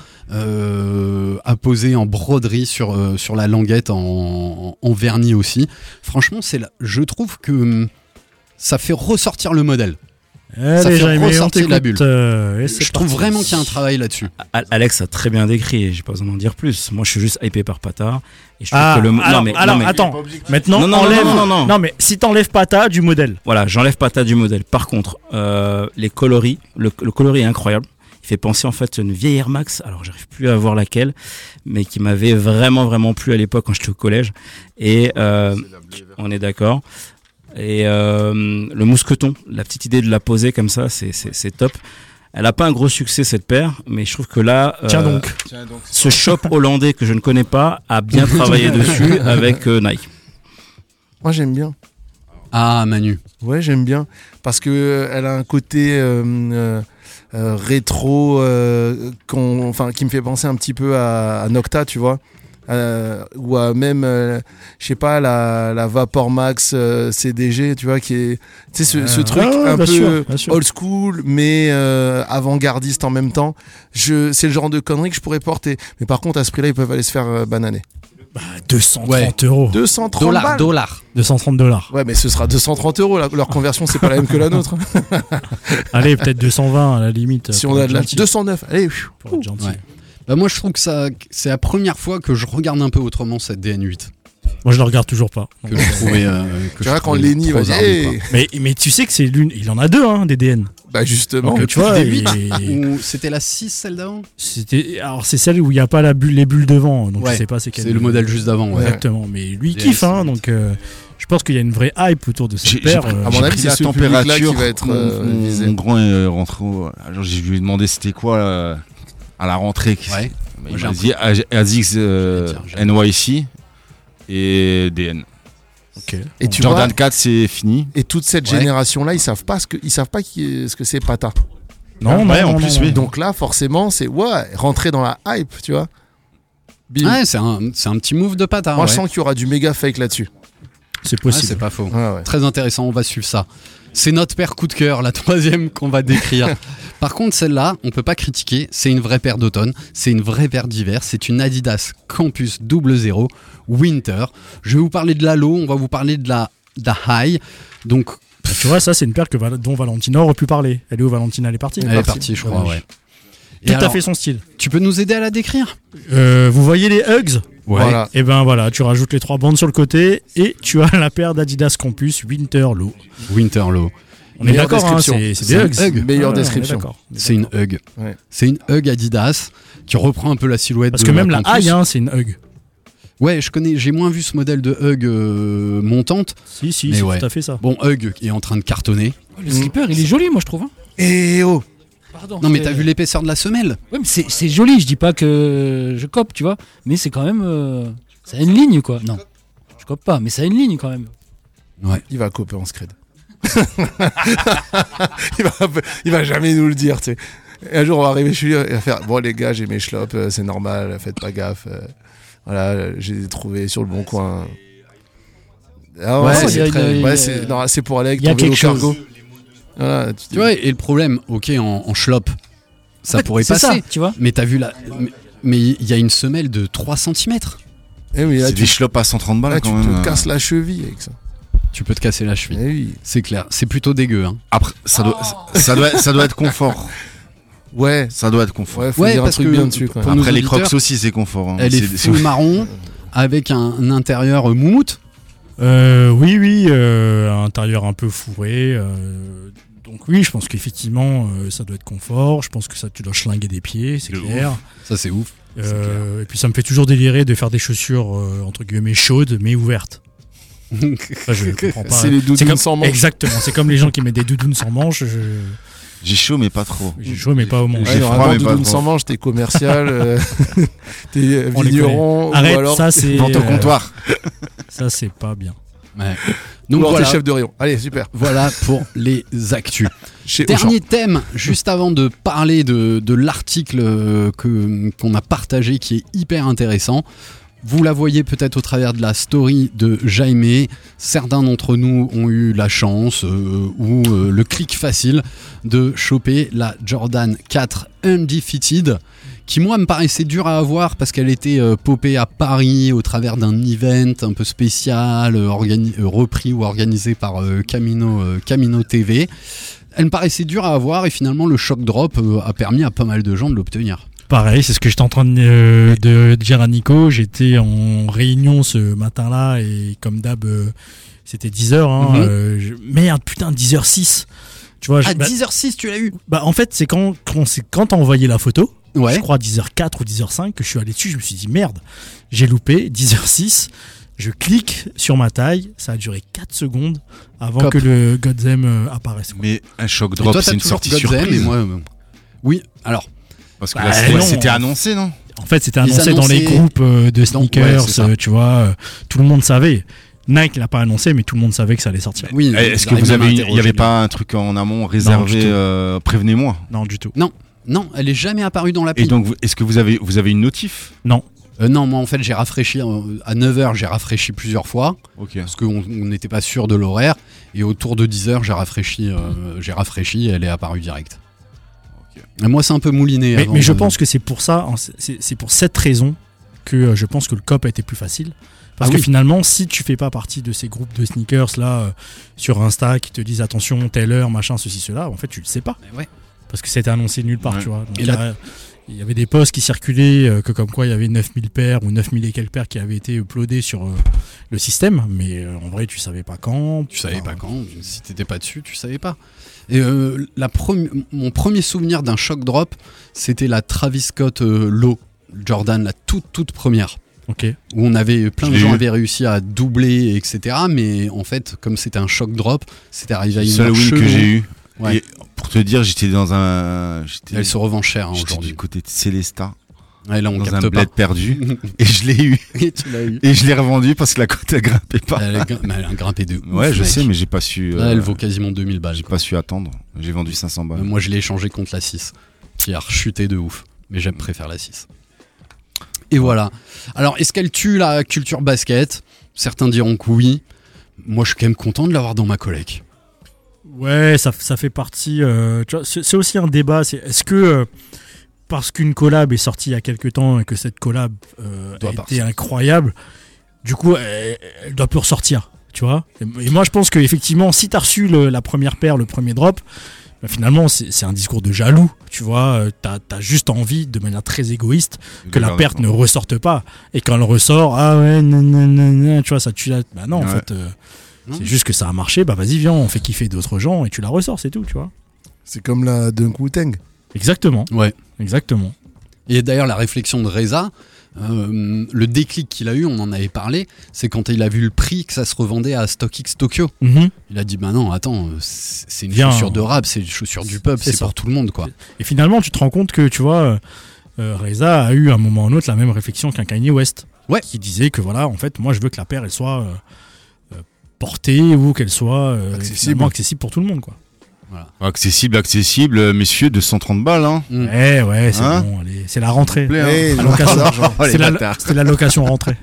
euh, apposé en broderie sur, euh, sur la languette en, en vernis aussi. Franchement, c'est là, je trouve que hum, ça fait ressortir le modèle. Allez, ça fait Jaime, on ressortir la bulle. t'écoute, euh, et c'est Je trouve parti. vraiment qu'il y a un travail là-dessus. Al- Alex a très bien décrit, j'ai pas besoin d'en dire plus. Moi, je suis juste hypé par Pata. Et je trouve Ah, que le mo- alors, non, mais, alors non, mais- attends, maintenant Non, non, enlève. non, non, non, non. mais si t'enlèves Pata du modèle. Voilà, j'enlève Pata du modèle. Par contre, euh, les coloris, le, le coloris est incroyable. Il fait penser en fait à une vieille Air Max, alors j'arrive plus à voir laquelle, mais qui m'avait vraiment vraiment plu à l'époque quand j'étais au collège. Et euh, on est d'accord. Et euh, le mousqueton, la petite idée de la poser comme ça, c'est c'est c'est top. Elle a pas un gros succès cette paire, mais je trouve que là, Tiens euh, donc. ce shop hollandais que je ne connais pas a bien travaillé dessus avec euh, Nike. Moi, j'aime bien. Ah, Manu. Ouais, j'aime bien. Parce que euh, elle a un côté euh, euh, euh, rétro, euh, qu'on- enfin, qui me fait penser un petit peu à, à Nocta, tu vois. Euh, ou à même, euh, je sais pas, la, la Vapor Max euh, C D G, tu vois, qui est, tu sais, ce, ce Euh, truc ah ouais, un bien peu sûr, bien sûr. old school, mais euh, avant-gardiste en même temps. Je, c'est le genre de conneries que je pourrais porter. Mais par contre, à ce prix-là, ils peuvent aller se faire euh, bananer. Bah, deux cent trente Ouais. euros. deux cent trente Dollars, balles. dollars. deux cent trente dollars. Ouais, mais ce sera deux cent trente euros. La- leur conversion, c'est pas la même que la nôtre. Allez, peut-être deux cent vingt à la limite. Si pour on a être de la gentil. deux cent neuf, allez. Pour être gentil. Ouais. Bah moi je trouve que ça c'est la première fois que je regarde un peu autrement cette D N huit Moi, je le regarde toujours pas. que je trouvais euh, que Tu je vois, quand trouvais Lenny trop va dire, zarbi, hey. quoi. Mais, mais tu sais que c'est l'une. Il en a deux, hein, des D N. Bah justement. Donc, tu vois, D huit et- ou c'était la six celle d'avant. c'était. Alors, c'est celle où il n'y a pas la bulle, les bulles devant. Donc, Ouais, je sais pas c'est quel. c'est le modèle juste d'avant, ouais. Exactement. Mais lui, il D N kiffe, hein. huit. Donc, euh, je pense qu'il y a une vraie hype autour de J'ai cette j'ai paire. pris, euh, à mon j'ai avis, pris c'est la ce public-là qui température. va être, mon, euh, mon- visé. mon grand est rentré. au- Alors, je lui ai demandé c'était quoi là, à la rentrée. Ouais. Mais Moi, il j'ai m'a un dit A- ASICS euh, Je vais dire, j'ai- N Y C et D N. Ok. Et tu Jordan vois, quatre c'est fini. et toute cette Ouais. génération-là, ils savent pas ce que, ils savent pas qui est- ce que c'est Pata. Non, Ouais, non, en non, plus, non, oui. non. Donc là, forcément, c'est ouais, rentrer dans la hype, tu vois. Bim. Ouais, c'est un c'est un petit move de patin. Moi, ouais. je sens qu'il y aura du méga fake là-dessus. C'est Ouais, possible. c'est pas faux. Ouais, ouais. Très intéressant, on va suivre ça. C'est notre paire coup de cœur, la troisième qu'on va décrire. Par contre, celle-là, on peut pas critiquer. C'est une vraie paire d'automne, c'est une vraie paire d'hiver. C'est une Adidas Campus double zéro Winter. Je vais vous parler de la low, on va vous parler de la, de la high. Donc, Tu vois, ça, c'est une paire que, Val- dont Valentina aurait pu parler. Elle est où, Valentina? Elle est partie. elle est partie, je crois, ouais. Et Tout à alors, fait son style. Tu peux nous aider à la décrire? Euh, vous voyez les Hugs? Voilà. Et ben voilà, tu rajoutes les trois bandes sur le côté et tu as la paire d'Adidas Campus Winter Low. Winter low. On est Meilleure d'accord, hein, description. c'est c'est C'est des un Hugs. Hug. Meilleure Ah ouais, on est description. d'accord. C'est une hug. Ouais. C'est une hug Adidas qui reprend un peu la silhouette Parce de que même la Campus. high, hein, c'est une Hug. Ouais, je connais, j'ai moins vu ce modèle de hug euh, montante. Si, si, Mais c'est ouais. tout à fait ça. Bon, hug est en train de cartonner. Le slipper, il est joli, moi, je trouve. hein. Et oh, Pardon. Non, mais c'est- t'as vu l'épaisseur de la semelle? Ouais, mais c'est c'est joli, je dis pas que je cope, tu vois. Mais c'est quand même. euh, Ça a une ligne, quoi. Non, je cope pas, mais ça a une ligne quand même. il va coper en scred. il, va, il va jamais nous le dire, tu sais. Et un jour, on va arriver chez lui et va faire bon, les gars, j'ai mes chlopes, euh, c'est normal, faites pas gaffe. euh, voilà, euh, j'ai trouvé sur le bon coin. Ah Ouais, c'est il y a- très- il y a- ouais, c'est non, c'est pour aller avec il y a ton vélo quelque chose. cargo. Voilà, tu Tu vois, et le problème, ok, en, en schlop, ça En fait, pourrait c'est passer. ça, tu vois. Mais t'as vu la. mais- Mais il y a une semelle de trois centimètres. Eh oui, là, C'est tu, des chlopes à cent trente balles là, tu quand même. te casses la cheville avec ça. Tu peux te casser la cheville. Eh oui. C'est clair. C'est plutôt dégueu. Hein. Après, ça doit, ça doit, ça doit être confort. Ouais, Ça doit être confort. ouais, faut Ouais, dire un parce truc que bien dessus quand pour même. nos Après les auditeurs, crocs aussi c'est confort. hein. Elle est C'est- full marron avec un, un intérieur euh, moumoute. Euh, oui, oui, euh, un intérieur un peu fourré. euh, donc oui, je pense qu'effectivement, euh, ça doit être confort. Je pense que ça, tu dois schlinguer des pieds, c'est De clair. Ça, c'est ouf. Euh, et puis ça me fait toujours délirer de faire des chaussures euh, entre guillemets chaudes mais ouvertes. Enfin, je comprends pas. C'est les doudounes comme- sans manches. Exactement, c'est comme les gens qui mettent des doudounes sans manches. Je... J'ai chaud mais pas trop. J'ai chaud mais pas au manche. J'ai Ouais, froid, normalement, mais pas doudoune trop. sans manche, t'es commercial, euh, t'es On les vigneron, ou Arrête, alors ça c'est Vente au euh, comptoir. ça c'est pas bien. Ouais. Donc Donc voilà, chef de rayon. Allez, super. voilà pour les actus. Chez Dernier Auchan. thème, juste avant de parler de, de l'article euh, que, qu'on a partagé qui est hyper intéressant. Vous la voyez peut-être au travers de la story de Jaime. Certains d'entre nous ont eu la chance euh, ou euh, le clic facile de choper la Jordan quatre Undefeated, qui moi me paraissait dure à avoir parce qu'elle était euh, popée à Paris au travers d'un event un peu spécial, euh, organi- euh, repris ou organisé par euh, Camino, euh, Camino T V. Elle me paraissait dure à avoir et finalement le shock drop euh, a permis à pas mal de gens de l'obtenir. Pareil, c'est ce que j'étais en train de, euh, de dire à Nico. J'étais en réunion ce matin-là et comme d'hab, euh, c'était dix heures. Hein, Mhm. euh, je- Merde, putain, dix heures six. Tu vois, je- À bah, dix heures six, tu l'as eu? bah, en fait, c'est quand, quand, c'est quand t'as envoyé la photo, Ouais. je crois dix heures quatre ou dix heures cinq, que je suis allé dessus. Je me suis dit, merde, j'ai loupé, dix heures six. Je clique sur ma taille, ça a duré quatre secondes avant Cop. que le Godzem euh, apparaisse. Mais un shock Et drop, toi, t'as c'est une toujours sortie Godzem surprise. et moi, euh, oui, alors. Parce que Bah, là, c'était- non. c'était annoncé, non? En fait, c'était Ils annoncé dans les annonçaient- groupes euh, de Donc, sneakers, ouais, c'est ça. euh, tu vois, euh, tout le monde savait. Nike l'a pas annoncé, mais tout le monde savait que ça allait sortir. Oui. Eh, Est-ce ils que vous arrivent même avez, à une- il n'y interroger avait les- pas un truc en amont du réservé? tout. euh, Prévenez-moi. Non, du tout. Non, non, elle est jamais apparue dans l'appli. Et donc, vous- est-ce que vous avez, vous avez une notif? Non. Euh, non, moi en fait j'ai rafraîchi euh, à neuf heures, j'ai rafraîchi plusieurs fois Ok. parce qu'on on n'était pas sûr de l'horaire et autour de dix heures j'ai rafraîchi, euh, j'ai rafraîchi et elle est apparue direct. Et moi c'est un peu mouliné. Mais, avant mais je de- pense que c'est pour ça, en- c'est c'est pour cette raison que euh, je pense que le C O P a été plus facile. Parce Ah que oui. finalement, si tu fais pas partie de ces groupes de sneakers là euh, sur Insta qui te disent attention, telle heure, machin, ceci, cela, en fait, tu le sais pas. Ouais. Parce que c'était annoncé nulle part, Ouais. tu vois. Donc, Et il y là- a- il y avait des posts qui circulaient euh, que comme quoi il y avait neuf mille paires ou neuf mille et quelques paires qui avaient été uploadées sur euh, le système, mais euh, en vrai tu savais pas quand. Tu savais pas quand, si t'étais pas dessus, tu savais pas. Et euh, la premi- mon premier souvenir d'un shock drop, c'était la Travis Scott euh, Low Jordan, la toute toute première. Ok. Où on avait plein Je de l'ai gens eu. avaient réussi à doubler, et cetera. Mais en fait, comme c'était un shock drop, c'était arrivé à Le une seul heure win que chelou. j'ai eu. Ouais. Et pour te dire, j'étais dans un. J'étais Elle se revend cher hein, j'étais aujourd'hui. du côté de Célestat, Ouais, là, on dans un capte pas. bled perdu. Et je l'ai eu. Et tu l'as eu. Et je l'ai revendu parce que la cote, elle grimpait pas. Elle a, mais elle a grimpé de ouf, Ouais, je mec. sais, mais j'ai pas su. Là, euh, elle vaut quasiment deux mille balles. J'ai quoi. pas su attendre. J'ai vendu cinq cents balles. Euh, Moi, je l'ai échangé contre la six, qui a rechuté de ouf. Mais j'aime préfère la six. Et voilà. Alors, est-ce qu'elle tue la culture basket? Certains diront que oui. Moi, je suis quand même content de l'avoir dans ma collecte. Ouais, ça, ça fait partie. euh, tu vois, c'est c'est aussi un débat. C'est est-ce que euh, parce qu'une collab est sortie il y a quelques temps et que cette collab euh, Doit a été partir. incroyable, du coup, elle, elle doit plus ressortir. Tu vois. Et, et moi, je pense que effectivement, si t'as reçu le- la première paire, le premier drop, bah, finalement, c'est c'est un discours de jaloux. Tu vois, euh, t'as as juste envie, de manière très égoïste, que la perte ne ressorte pas. Et quand elle ressort, ah ouais, non, non, non, non, tu vois, ça tue la. Bah non, en Ouais. fait. euh, Non. c'est juste que ça a marché, bah vas-y, viens, on fait kiffer d'autres gens et tu la ressors, c'est tout, tu vois. C'est comme la Dunk Wu-Tang. Exactement, Ouais. exactement. Et d'ailleurs, la réflexion de Reza, euh, le déclic qu'il a eu, on en avait parlé, c'est quand il a vu le prix que ça se revendait à StockX Tokyo. Mhm. Il a dit, bah non, attends, euh, c'est c'est une Bien. chaussure de rap, c'est une chaussure du peuple, C'est c'est ça. pour tout le monde, quoi. Et finalement, tu te rends compte que, tu vois, euh, euh, Reza a eu à un moment ou un autre la même réflexion qu'un Kanye West. Ouais. Qui disait que, voilà, en fait, moi, je veux que la paire, elle soit euh, euh, portée ou qu'elle soit euh, Accessible. finalement accessible pour tout le monde, quoi. Accessible, accessible, euh, messieurs, deux cent trente balles. Hein. Mm. Ouais, ouais, c'est Hein bon, allez, c'est la rentrée. Plaît, hein. Hey, Allocation. l'argent. Oh, les C'est la- bâtards. C'était la location rentrée.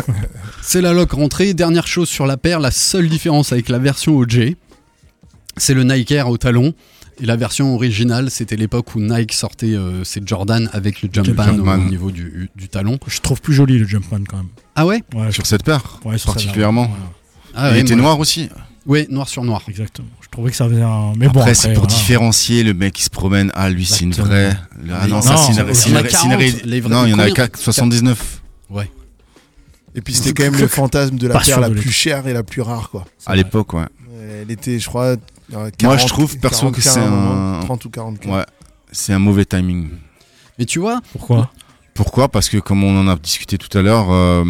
C'est la lock rentrée. Dernière chose sur la paire, la seule différence avec la version O G, c'est le Nike Air au talon. Et la version originale, c'était l'époque où Nike sortait euh, ses Jordan avec le Jumpman au, Jumpman. au niveau du, du talon. Je trouve plus joli le Jumpman quand même. Ah ouais Ouais, Sur cette paire, ouais, sur celle-là, particulièrement. ouais, ouais. ah Il ouais, était moi- noir aussi. Ouais, noir sur noir. Exactement. Je trouvais que ça faisait un. Mais bon, Après, après, c'est pour voilà. différencier le mec qui se promène. Ah, lui, c'est une Exactement. vraie. Ah Mais non, non, ça, c'est il y une, en c'est une, a c'est une quarante, ré- les vrais- Non, il y en a combien qu'à soixante-dix-neuf. Ouais. Et puis c'était quand même le fantasme de la Pas paire sûr la de plus l'être. chère et la plus rare, quoi. C'est À vrai. l'époque, ouais. Elle était, je crois, Moi, quarante, je trouve, perso, quarante que K c'est à moment, un. trente ou quarante K. Ouais. C'est un mauvais timing. Mais tu vois, Pourquoi Pourquoi? Parce que comme on en a discuté tout à l'heure,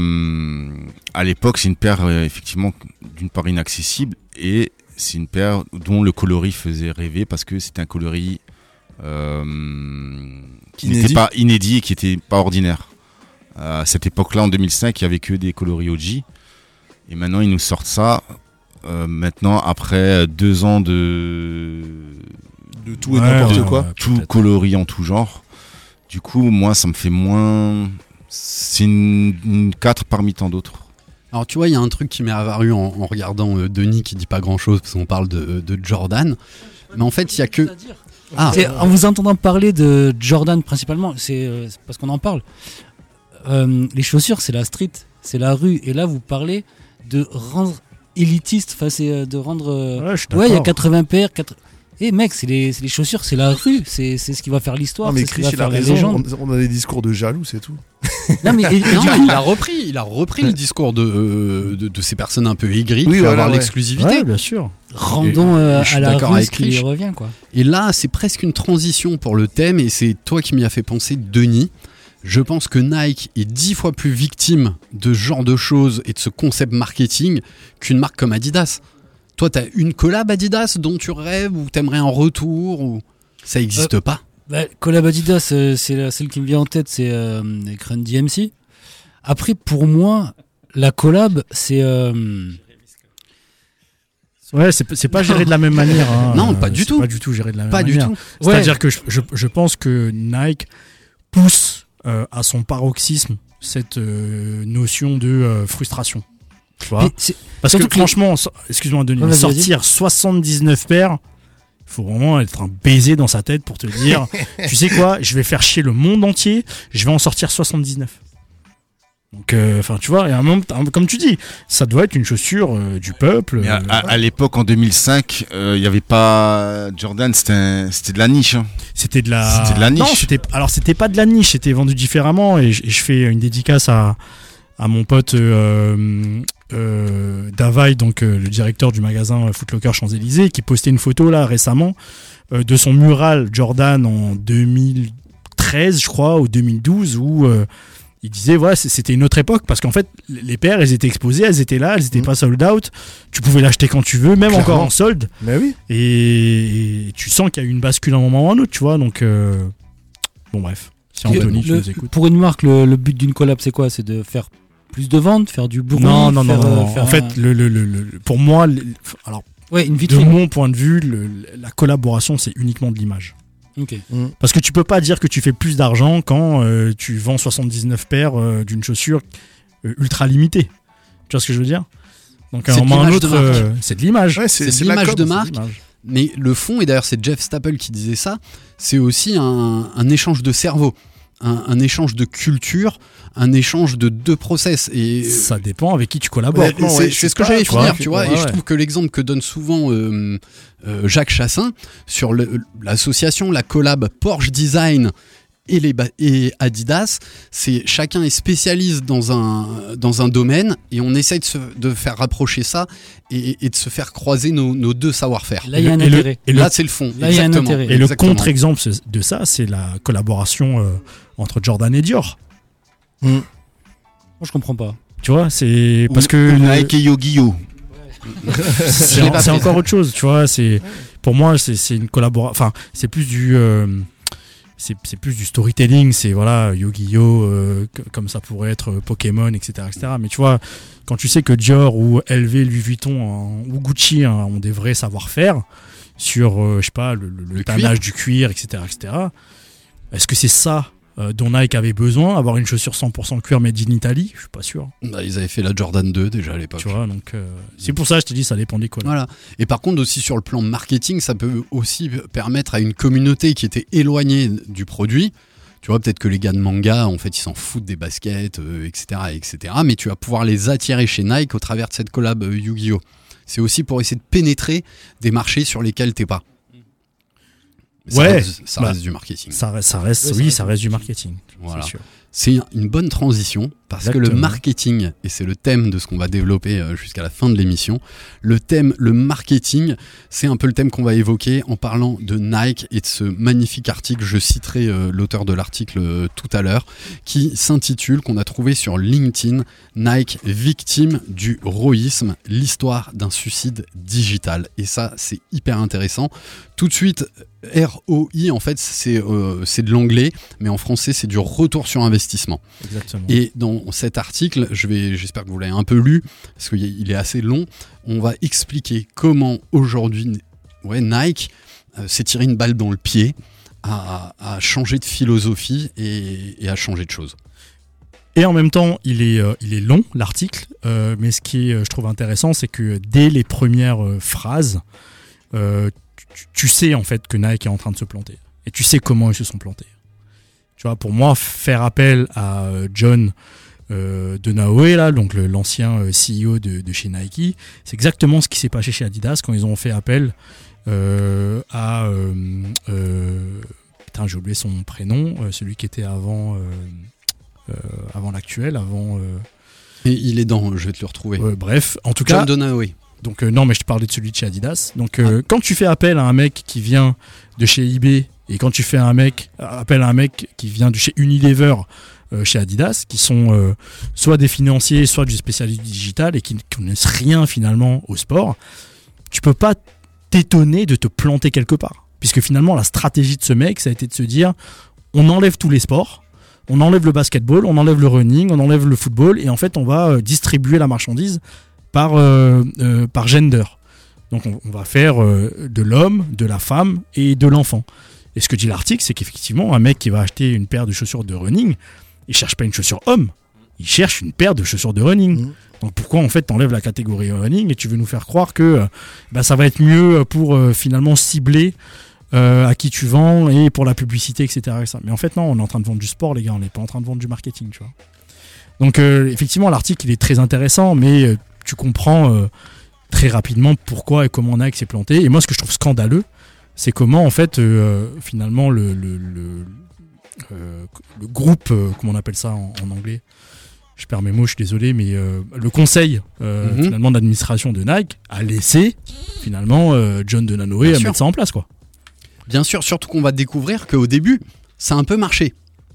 euh, à l'époque, c'est une paire euh, effectivement d'une part inaccessible et c'est une paire dont le coloris faisait rêver parce que c'était un coloris euh, qui Inédit. n'était pas inédit et qui n'était pas ordinaire. À cette époque-là, en deux mille cinq, il n'y avait que des coloris O G Et maintenant, ils nous sortent ça. Euh, maintenant, après deux ans de de tout et n'importe de, quoi, tout peut-être. coloris en tout genre. Du coup, moi, ça me fait moins. C'est une, une quatre parmi tant d'autres. Alors tu vois, il y a un truc qui m'est apparu en, en regardant euh, Denis qui dit pas grand-chose parce qu'on parle de, de Jordan. Mais en fait, il y a que... Ah, C'est- en vous entendant parler de Jordan principalement, c'est euh, c'est parce qu'on en parle. Euh, les chaussures, c'est la street, c'est la rue. Et là, vous parlez de rendre élitiste, enfin, c'est euh, de rendre. euh, Ouais, je suis ouais, il y a d'accord. quatre-vingts paires. quatre... Eh mec, c'est les, c'est les chaussures, c'est la rue, c'est c'est ce qui va faire l'histoire, Non, mais c'est ce qui Chris, va il a faire la raison. légende. On, on a des discours de jaloux, c'est tout. Non, mais et- non, et- il a repris, il a repris le discours de, euh, de, de ces personnes un peu aigries qui Oui, veulent voilà, avoir ouais. l'exclusivité. Ouais, bien sûr. rendons euh, Et je suis à la d'accord rue avec ce qui lui Rich. revient, quoi. Et là, c'est presque une transition pour le thème, et c'est toi qui m'y as fait penser, Denis. Je pense que Nike est dix fois plus victime de ce genre de choses et de ce concept marketing qu'une marque comme Adidas. Toi, t'as une collab Adidas dont tu rêves ou t'aimerais un retour ou ça n'existe Euh, pas. Bah, collab Adidas, euh, c'est la celle qui me vient en tête, c'est euh, avec Run D M C. Après, pour moi, la collab, c'est. euh, Ouais, c'est c'est pas géré de la même manière. hein. Non, pas du C'est tout. Pas du tout géré de la même Pas du manière. tout. C'est-à-dire Ouais. que je, je, je pense que Nike pousse euh, à son paroxysme cette euh, notion de euh, frustration. Tu vois mais c'est- Parce que surtout que- franchement, so- excuse-moi Denis, Ouais, vas-y, sortir soixante-dix-neuf paires, il faut vraiment être un baiser dans sa tête pour te dire, tu sais quoi, je vais faire chier le monde entier, je vais en sortir soixante-dix-neuf. Donc, enfin, tu vois, et un moment, comme tu dis, ça doit être une chaussure euh, du peuple. Mais à, euh, à- à l'époque, en deux mille cinq, il n'y avait pas Jordan, c'était un- c'était de la niche. hein. C'était de la. C'était de la niche. Non, c'était. Alors c'était pas de la niche, c'était vendu différemment. Et je, et je fais une dédicace à à mon pote euh, euh, Davai, donc euh, le directeur du magasin Foot Locker Champs-Élysées, qui postait une photo là récemment euh, de son mural Jordan en deux mille treize, je crois, ou deux mille douze, où euh, il disait voilà, c- c'était une autre époque parce qu'en fait les paires elles étaient exposées, elles étaient là, elles étaient Mhm. pas sold out. Tu pouvais l'acheter quand tu veux, même Clairement. encore en solde. Mais oui. Et, et tu sens qu'il y a eu une bascule à un moment ou à un autre, tu vois. Donc, euh, bon, bref. Si Anthony, tu le- nous écoutes. pour une marque, le, le but d'une collab, c'est quoi? C'est de faire plus de ventes, faire du bruit. Non, non, non, faire, non, euh, non. faire En fait, un- le, le, le, le- pour moi, le- alors, ouais, une de vitrine. mon point de vue, le- la collaboration, c'est uniquement de l'image. Ok. Parce que tu peux pas dire que tu fais plus d'argent quand euh, tu vends soixante-dix-neuf paires euh, d'une chaussure euh, ultra limitée. Tu vois ce que je veux dire? Donc, à un C'est de moment ou à un l'image de autre, marque. euh, c'est de l'image. Ouais, C'est c'est de c'est la l'image com, de c'est marque. l'image. Mais le fond, et d'ailleurs c'est Jeff Staple qui disait ça, c'est aussi un, un échange de cerveau, un, un échange de culture, un échange de deux process. Et Ça dépend avec qui tu collabores. Honnêtement, c'est ouais, c'est je ce que sais j'allais pas, finir, tu tu vois. vois. Ouais, Et je ouais. trouve que l'exemple que donne souvent euh, euh, Jacques Chassin sur le- l'association, la collab Porsche Design et, les ba- et Adidas, c'est chacun est spécialiste dans un, dans un domaine et on essaye de, se, de faire rapprocher ça et, et de se faire croiser nos, nos deux savoir-faire. Là, il y a un Et le- intérêt. et le- Là, c'est le fond. Là, il y a un exactement. intérêt. Et le Exactement. contre-exemple de ça, c'est la collaboration euh, entre Jordan et Dior. Moi, je comprends pas. Tu vois, c'est Ou- parce que ou le- Nike et Yogi-Yo. c'est Je l'ai pas c'est fait. encore autre chose. Tu vois, c'est pour moi, c'est c'est une collaboration. Enfin, c'est plus du euh, c'est c'est plus du storytelling. C'est voilà, Yu-Gi-Oh, euh, c- comme ça pourrait être euh, Pokémon, et cetera, et cetera. Mais tu vois, quand tu sais que Dior ou L V, Louis Vuitton hein, ou Gucci hein, ont des vrais savoir-faire sur, euh, je sais pas, le, le, le Le tannage du cuir, et cetera, et cetera. Est-ce que c'est ça euh, dont Nike avait besoin, avoir une chaussure cent pour cent cuir made in Italy? Je suis pas sûr. Bah, ils avaient fait la Jordan deux déjà à l'époque. Tu vois, donc euh, c'est pour ça que je te dis ça dépend des collabs. Voilà. Et par contre aussi sur le plan marketing, ça peut aussi permettre à une communauté qui était éloignée du produit. Tu vois, peut-être que les gars de manga, en fait, ils s'en foutent des baskets, euh, et cetera, et cetera. Mais tu vas pouvoir les attirer chez Nike au travers de cette collab euh, Yu-Gi-Oh. C'est aussi pour essayer de pénétrer des marchés sur lesquels t'es pas. Ça Ouais, reste, ça bah, reste du marketing. Ça reste, ça reste Ouais, ça oui, reste ça du reste du marketing. Voilà. C'est sûr. C'est une bonne transition parce que le Exactement. marketing, et c'est le thème de ce qu'on va développer euh, jusqu'à la fin de l'émission, le thème, le marketing, c'est un peu le thème qu'on va évoquer en parlant de Nike et de ce magnifique article, je citerai euh, l'auteur de l'article euh, tout à l'heure, qui s'intitule, qu'on a trouvé sur LinkedIn, Nike, victime du roïsme, l'histoire d'un suicide digital. Et ça, c'est hyper intéressant. Tout de suite, R O I, en fait, c'est euh, c'est de l'anglais, mais en français, c'est du retour sur investissement. d'investissement. Exactement. Et dans cet article, je vais, j'espère que vous l'avez un peu lu, parce qu'il est assez long, on va expliquer comment aujourd'hui ouais, Nike euh, s'est tiré une balle dans le pied, à, à changer de philosophie et, et à changer de choses. Et en même temps, il est, euh, il est long, l'article, euh, mais ce qui est, euh, je trouve intéressant, c'est que dès les premières euh, phrases, euh, tu, tu sais en fait que Nike est en train de se planter. Et tu sais comment ils se sont plantés. Tu vois, pour moi, faire appel à euh, John euh, de Naoe, là, donc le, l'ancien euh, C E O de, de chez Nike, c'est exactement ce qui s'est passé chez Adidas quand ils ont fait appel euh, à... Euh, euh, putain, j'ai oublié son prénom, euh, celui qui était avant... Euh, Euh, avant l'actuel, avant. Euh... Et il est dans, je vais te le retrouver. Euh, bref, en tout John cas. Donahoe. Donc euh, non, mais je te parlais de celui de chez Adidas. Donc euh, ah. quand tu fais appel à un mec qui vient de chez eBay et quand tu fais un mec appel à un mec qui vient de chez Unilever, euh, chez Adidas, qui sont euh, soit des financiers, soit du spécialiste digital et qui ne connaissent rien finalement au sport, tu peux pas t'étonner de te planter quelque part, puisque finalement la stratégie de ce mec, ça a été de se dire, on enlève tous les sports. On enlève le basketball, on enlève le running, on enlève le football et en fait on va euh, distribuer la marchandise par, euh, euh, par gender. Donc on, on va faire euh, de l'homme, de la femme et de l'enfant. Et ce que dit l'article, c'est qu'effectivement un mec qui va acheter une paire de chaussures de running, il cherche pas une chaussure homme, il cherche une paire de chaussures de running. Mmh. Donc pourquoi en fait t'enlèves la catégorie running et tu veux nous faire croire que euh, bah, ça va être mieux pour euh, finalement cibler Euh, à qui tu vends et pour la publicité, et cetera, et cetera. Mais en fait, non, on est en train de vendre du sport, les gars, on n'est pas en train de vendre du marketing, tu vois. Donc, euh, effectivement, l'article, il est très intéressant, mais euh, tu comprends euh, très rapidement pourquoi et comment Nike s'est planté. Et moi, ce que je trouve scandaleux, c'est comment, en fait, euh, finalement, le, le, le, euh, le groupe, euh, comment on appelle ça en, en anglais ? Je perds mes mots, je suis désolé, mais euh, le conseil euh, mm-hmm. finalement d'administration de Nike a laissé finalement euh, John de Naoe à mettre ça en place, quoi. Bien sûr, surtout qu'on va découvrir qu'au début, ça a un peu marché.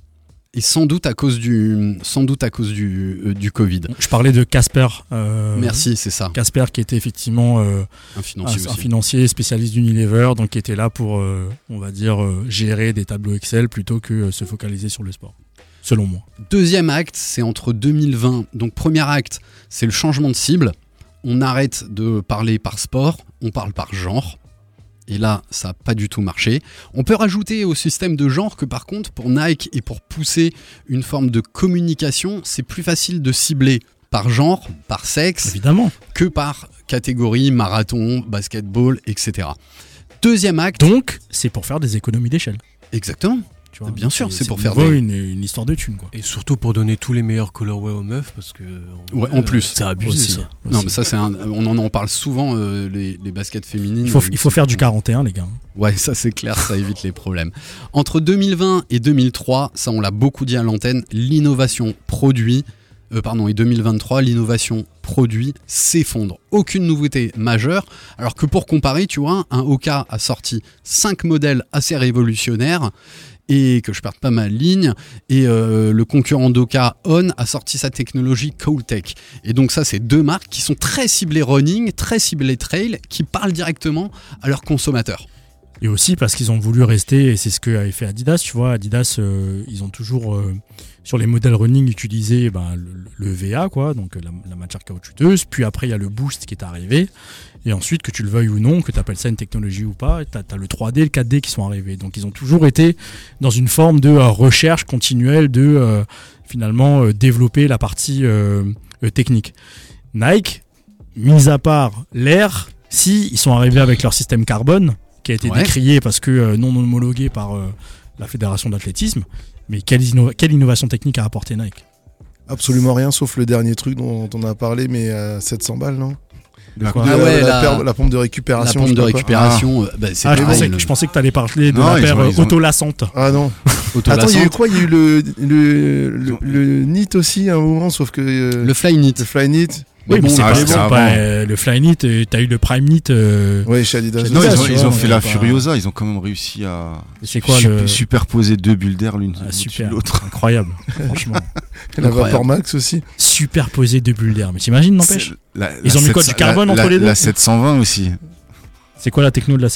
Et sans doute à cause du, sans doute à cause du, euh, du Covid. Je parlais de Casper. Euh, Merci, c'est ça. Casper qui était effectivement euh, un, financier un, un financier spécialiste d'Unilever, donc qui était là pour, euh, on va dire, euh, gérer des tableaux Excel plutôt que euh, se focaliser sur le sport. Selon moi. Deuxième acte, c'est entre deux mille vingt. Donc premier acte, c'est le changement de cible. On arrête de parler par sport, on parle par genre. Et là, ça n'a pas du tout marché. On peut rajouter au système de genre que par contre, pour Nike et pour pousser une forme de communication, c'est plus facile de cibler par genre, par sexe, évidemment, que par catégorie, marathon, basketball, et cetera. Deuxième acte. Donc, c'est pour faire des économies d'échelle. Exactement. Tu vois, bien sûr, c'est, c'est pour faire des... une, une histoire de thunes, quoi. Et surtout pour donner tous les meilleurs colorways aux meufs, parce que ouais, en plus, c'est abusé aussi, ça. Non, aussi. Mais ça, c'est un, on en, en parle souvent euh, les, les baskets féminines. Il faut, il faut faire du quarante et un, les gars. Ouais, ça c'est clair, ça évite les problèmes. Entre deux mille vingt et deux mille trois, ça on l'a beaucoup dit à l'antenne, l'innovation produit. Euh, pardon, et deux mille vingt-trois, l'innovation produit s'effondre. Aucune nouveauté majeure, alors que pour comparer, tu vois, un Hoka a sorti cinq modèles assez révolutionnaires et que je perde pas ma ligne, et euh, le concurrent d'Hoka, On, a sorti sa technologie Cooltech. Et donc ça, c'est deux marques qui sont très ciblées running, très ciblées trail, qui parlent directement à leurs consommateurs. Et aussi parce qu'ils ont voulu rester, et c'est ce qu'avait fait Adidas, tu vois, Adidas, euh, ils ont toujours, euh, sur les modèles running, utilisé ben, le, le V A, quoi, donc la, la matière caoutchouteuse, puis après il y a le Boost qui est arrivé, et ensuite, que tu le veuilles ou non, que tu appelles ça une technologie ou pas, tu as le trois D et le quatre D qui sont arrivés. Donc ils ont toujours été dans une forme de euh, recherche continuelle, de euh, finalement euh, développer la partie euh, euh, technique. Nike, mis à part l'air, si ils sont arrivés avec leur système carbone, qui a été ouais. décrié parce que euh, non homologué par euh, la Fédération d'athlétisme. Mais quelle, inno- quelle innovation technique a apporté Nike ? Absolument rien, sauf le dernier truc dont on a parlé, mais à sept cents balles, non ? La, ah la, ouais, la, la, paire, la pompe de récupération. La pompe de récupération, ah. bah, c'est ah, je, pensais, je pensais que tu allais parler de non, la paire ont, autolassante. Ah non. Attends, il y a eu quoi ? Il y a eu le, le, le, le N I T aussi à un moment, sauf que. Euh, le Flyknit. Le Flyknit. Oui, mais bon, c'est ah, pas, c'est bon, pas euh, le Flyknit, euh, t'as eu le Prime Knit. Euh, oui, chez Adidas. Non, ils ont, ils ont vois, fait la pas... Furiosa, ils ont quand même réussi à c'est quoi, su- le... superposer deux bulles d'air l'une ah, sur l'autre. Incroyable, franchement. La Vapor Max aussi. Superposer deux bulles d'air, mais t'imagines, n'empêche la, Ils la ont mis quoi, du carbone la, entre la, les deux La sept cent vingt aussi. C'est quoi la techno de la sept cent vingt ?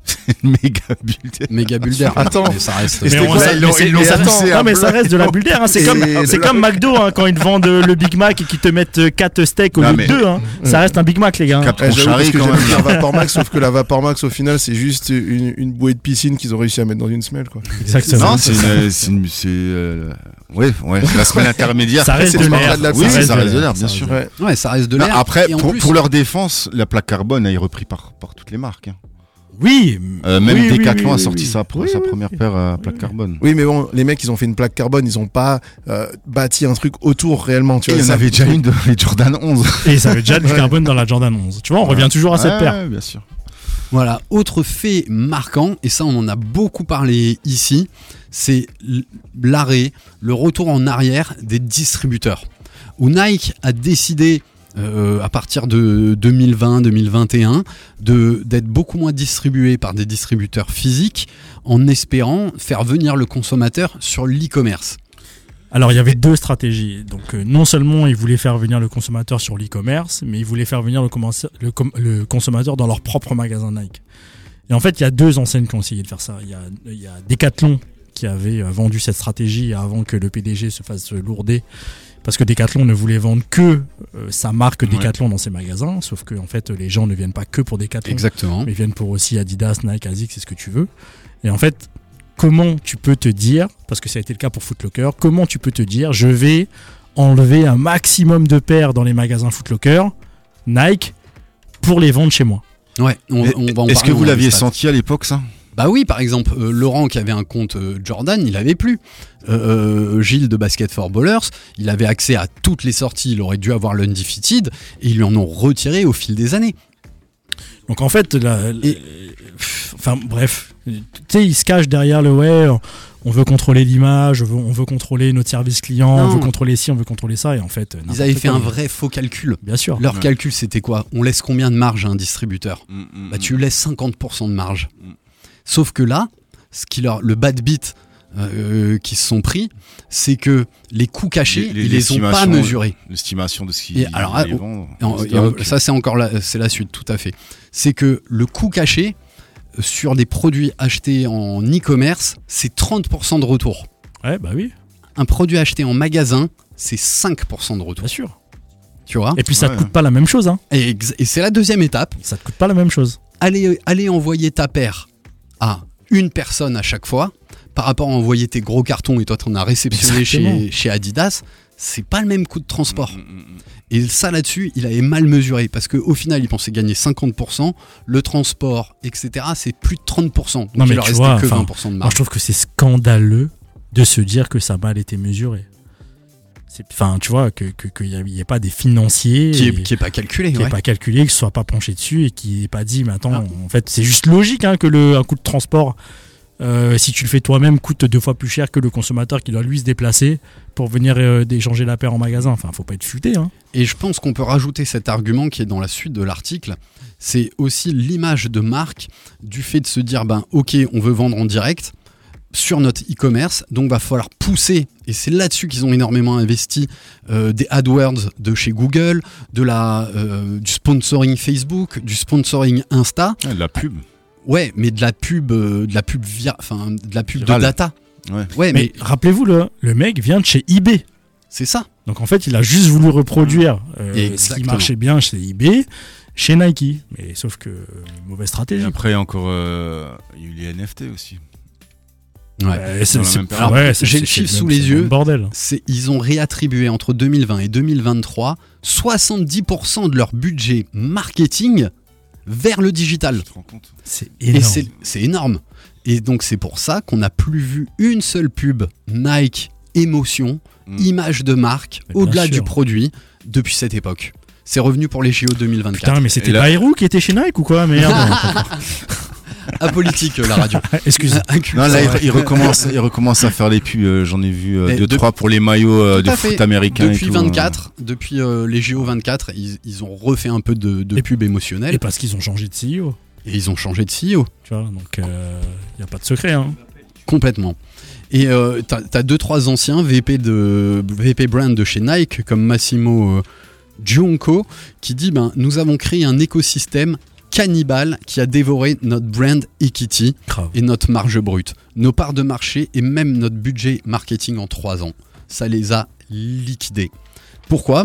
Méga bulle. Méga bulle d'air. Attends. Mais ça reste. Mais on- quoi, mais ils l'ont- c'est- ils l'ont mais ça- poussé non un mais peu. ça reste de la bulle d'air, hein. c'est Et comme de c'est la- comme McDo hein, quand ils te vendent euh, le Big Mac et qu'ils te mettent quatre steaks au Non, lieu de mais- deux, hein. Ça reste un Big Mac les gars. hein. Cap- Ouais, j'avoue, parce que quand j'aime même. bien Vapor Max, sauf que la Vapor Max au final c'est juste une, une bouée de piscine qu'ils ont réussi à mettre dans une semelle quoi. Exactement. Non, c'est une, c'est une, c'est euh, ouais, ouais, c'est la semelle intermédiaire. Ça reste c'est de du l'air. marque de la Oui, Ça ça reste reste de l'air, bien sûr. Ouais. Ouais, ça reste de Non, l'air. après, Et en pour, plus- pour leur défense, la plaque carbone a été repris par, par toutes les marques. hein. Oui. Euh, même oui, oui, Decathlon oui, a oui, sorti oui. sa, Oui, sa oui, première oui. paire à plaque carbone. Oui, mais bon, les mecs, ils ont fait une plaque carbone, ils ont pas euh, bâti un truc autour réellement. Tu Et vois, il y en ça- avait déjà une de les Jordan onze. Et ça avait déjà du Ouais. carbone dans la Jordan onze. Tu vois, on revient toujours à cette Ouais, paire. bien sûr. Voilà, autre fait marquant, et ça on en a beaucoup parlé ici, c'est l- l'arrêt, le retour en arrière des distributeurs. Où Nike a décidé, euh, à partir de deux mille vingt deux mille vingt et un, de, d'être beaucoup moins distribué par des distributeurs physiques, en espérant faire venir le consommateur sur l'e-commerce. Alors il y avait deux stratégies. Donc euh, non seulement ils voulaient faire venir le consommateur sur l'e-commerce, mais ils voulaient faire venir le, commensa- le, com- le consommateur dans leur propre magasin Nike. Et en fait, il y a deux enseignes qui ont essayé de faire ça. Il y a, il y a Decathlon qui avait euh, vendu cette stratégie avant que le P D G se fasse lourder, parce que Decathlon ne voulait vendre que euh, sa marque Decathlon dans ses magasins, sauf que en fait les gens ne viennent pas que pour Decathlon, Exactement. mais ils viennent pour aussi Adidas, Nike, Asics, c'est ce que tu veux. Et en fait, comment tu peux te dire, parce que ça a été le cas pour Foot Locker, comment tu peux te dire, je vais enlever un maximum de paires dans les magasins Foot Locker, Nike, pour les vendre chez moi. Ouais, on, Et- on va en Est-ce parler, que vous on a l'aviez des stats. senti à l'époque, ça? Bah oui, par exemple, euh, Laurent qui avait un compte euh, Jordan, il avait plus. Euh, euh, Gilles de Basket for Ballers, il avait accès à toutes les sorties, il aurait dû avoir l'Undefeated, et ils lui en ont retiré au fil des années. Donc en fait, la- Et- pff, enfin bref, tu sais, ils se cachent derrière le ouais, on veut contrôler l'image, on veut, on veut contrôler notre service client, Non. on veut contrôler ci, on veut contrôler ça, et en fait, n'importe Ils avaient fait quoi. un vrai faux calcul. Bien sûr. Leur Ouais. calcul, c'était quoi? On laisse combien de marge à un distributeur? Mm, mm, Bah, mm. tu lui laisses cinquante pour cent de marge. Mm. Sauf que là, ce qui leur, le bad beat euh, qu'ils se sont pris, c'est que les coûts cachés, Les- les- ils les ont pas l'estimation, mesurés. L'estimation de ce qu'ils Et alors, allaient ah, vendre. Et en- et en- ça, c'est encore la, c'est la suite, tout à fait. C'est que le coût caché euh, sur des produits achetés en e-commerce, c'est trente pour cent de retour. Ouais, bah oui, Un produit acheté en magasin, c'est cinq pour cent de retour. bien sûr. Tu vois? Et puis ça Ouais. te coûte pas la même chose, hein. Et, ex- et c'est la deuxième étape. Ça te coûte pas la même chose. Allez, allez envoyer ta paire à une personne à chaque fois, par rapport à envoyer tes gros cartons et toi t'en as réceptionné Exactement. chez, chez Adidas, c'est pas le même coût de transport. Mm, mm, mm. Et ça là-dessus, il avait mal mesuré parce qu'au final, il pensait gagner cinquante pour cent, le transport, et cetera, c'est plus de trente pour cent. Donc Non, mais il leur tu restait vois, que enfin, vingt pour cent de Moi, marge. je trouve que c'est scandaleux de se dire que ça a mal été mesuré. C'est- Enfin, tu vois, que que- qu'il n'y ait pas des financiers Qui et- est, qui est pas calculé. qui ouais. n'est pas calculé, qui ne soit pas penché dessus et qui n'ait pas dit, mais attends, Ah. en fait, c'est juste logique hein, que le un coût de transport, euh, si tu le fais toi-même, coûte deux fois plus cher que le consommateur qui doit lui se déplacer pour venir euh, échanger la paire en magasin. Enfin, faut pas être futé. Hein. Et je pense qu'on peut rajouter cet argument qui est dans la suite de l'article. C'est aussi l'image de marque du fait de se dire, ben ok, on veut vendre en direct sur notre e-commerce, donc va falloir pousser, et c'est là-dessus qu'ils ont énormément investi, euh, des AdWords de chez Google, de la, euh, du sponsoring Facebook, du sponsoring Insta, Ouais, de la pub. ouais, mais de la pub, euh, de la pub via, enfin de la pub Virale. de data, Ouais. ouais, Mais, mais, rappelez-vous, le, le mec vient de chez eBay. c'est ça. Donc en fait, il a juste voulu reproduire euh, ce qui Exactement. marchait bien chez eBay, chez Nike. Mais sauf que euh, mauvaise Et stratégie. après, encore, euh, il y a eu les N F T aussi. Ouais. Euh, c'est- Dans la c'est- même période. ouais, Alors, c'est- j'ai le c'est- chiffre c'est sous même- les c'est yeux. le même Bordel. C'est, ils ont réattribué entre deux mille vingt et deux mille vingt-trois soixante-dix pour cent de leur budget marketing vers le digital. Tu te rends compte? C'est Et énorme. c'est, c'est énorme. Et donc c'est pour ça qu'on n'a plus vu une seule pub Nike émotion, Mm. image de marque, Mais bien au-delà sûr. du produit, depuis cette époque. C'est revenu pour les J O deux mille vingt-quatre. Putain, mais c'était Et là- Bayrou qui était chez Nike ou quoi? Merde. Apolitique la radio. Excuse. Inculte, Non, là, c'est il, vrai. il recommence, il recommence à faire les pubs. euh, J'en ai vu euh, Mais deux, depuis- trois pour les maillots euh, Tout de à fait. foot américain. Depuis et tout, hein. vingt-quatre, depuis euh, les J O vingt-quatre, ils, ils ont refait un peu de, de Et- pub émotionnelle Et parce qu'ils ont changé de C E O. et ils ont changé de C E O. Tu vois, donc il n'y a pas de secret. Hein. Complètement. Et euh, t'as, t'as deux trois anciens V P de V P brand de chez Nike comme Massimo euh, Giunco qui dit ben nous avons créé un écosystème cannibale qui a dévoré notre brand equity Grave. et notre marge brute, nos parts de marché et même notre budget marketing en trois ans. Ça les a liquidés. Pourquoi ?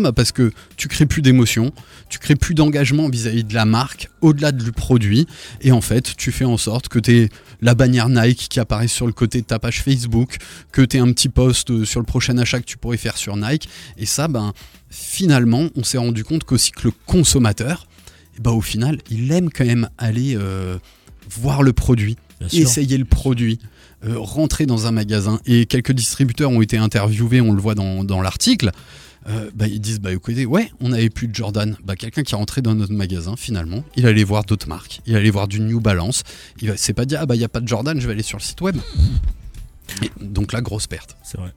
Bah parce que tu crées plus d'émotion, tu crées plus d'engagement vis-à-vis de la marque, au-delà du produit, et en fait, tu fais en sorte que tu aies la bannière Nike qui apparaît sur le côté de ta page Facebook, que tu aies un petit post sur le prochain achat que tu pourrais faire sur Nike, et ça, ben, finalement, on s'est rendu compte qu'aussi que le consommateur, bah, au final, il aime quand même aller euh, voir le produit, essayer le produit, euh, rentrer dans un magasin, et quelques distributeurs ont été interviewés, on le voit dans, dans l'article. Euh, bah, ils disent bah écoutez, ouais, on n'avait plus de Jordan. Bah, quelqu'un qui est rentré dans notre magasin, finalement, il allait voir d'autres marques, il allait voir du New Balance. Il va, c'est pas dire ah bah il y a pas de Jordan, je vais aller sur le site web. Et donc là, grosse perte. C'est vrai.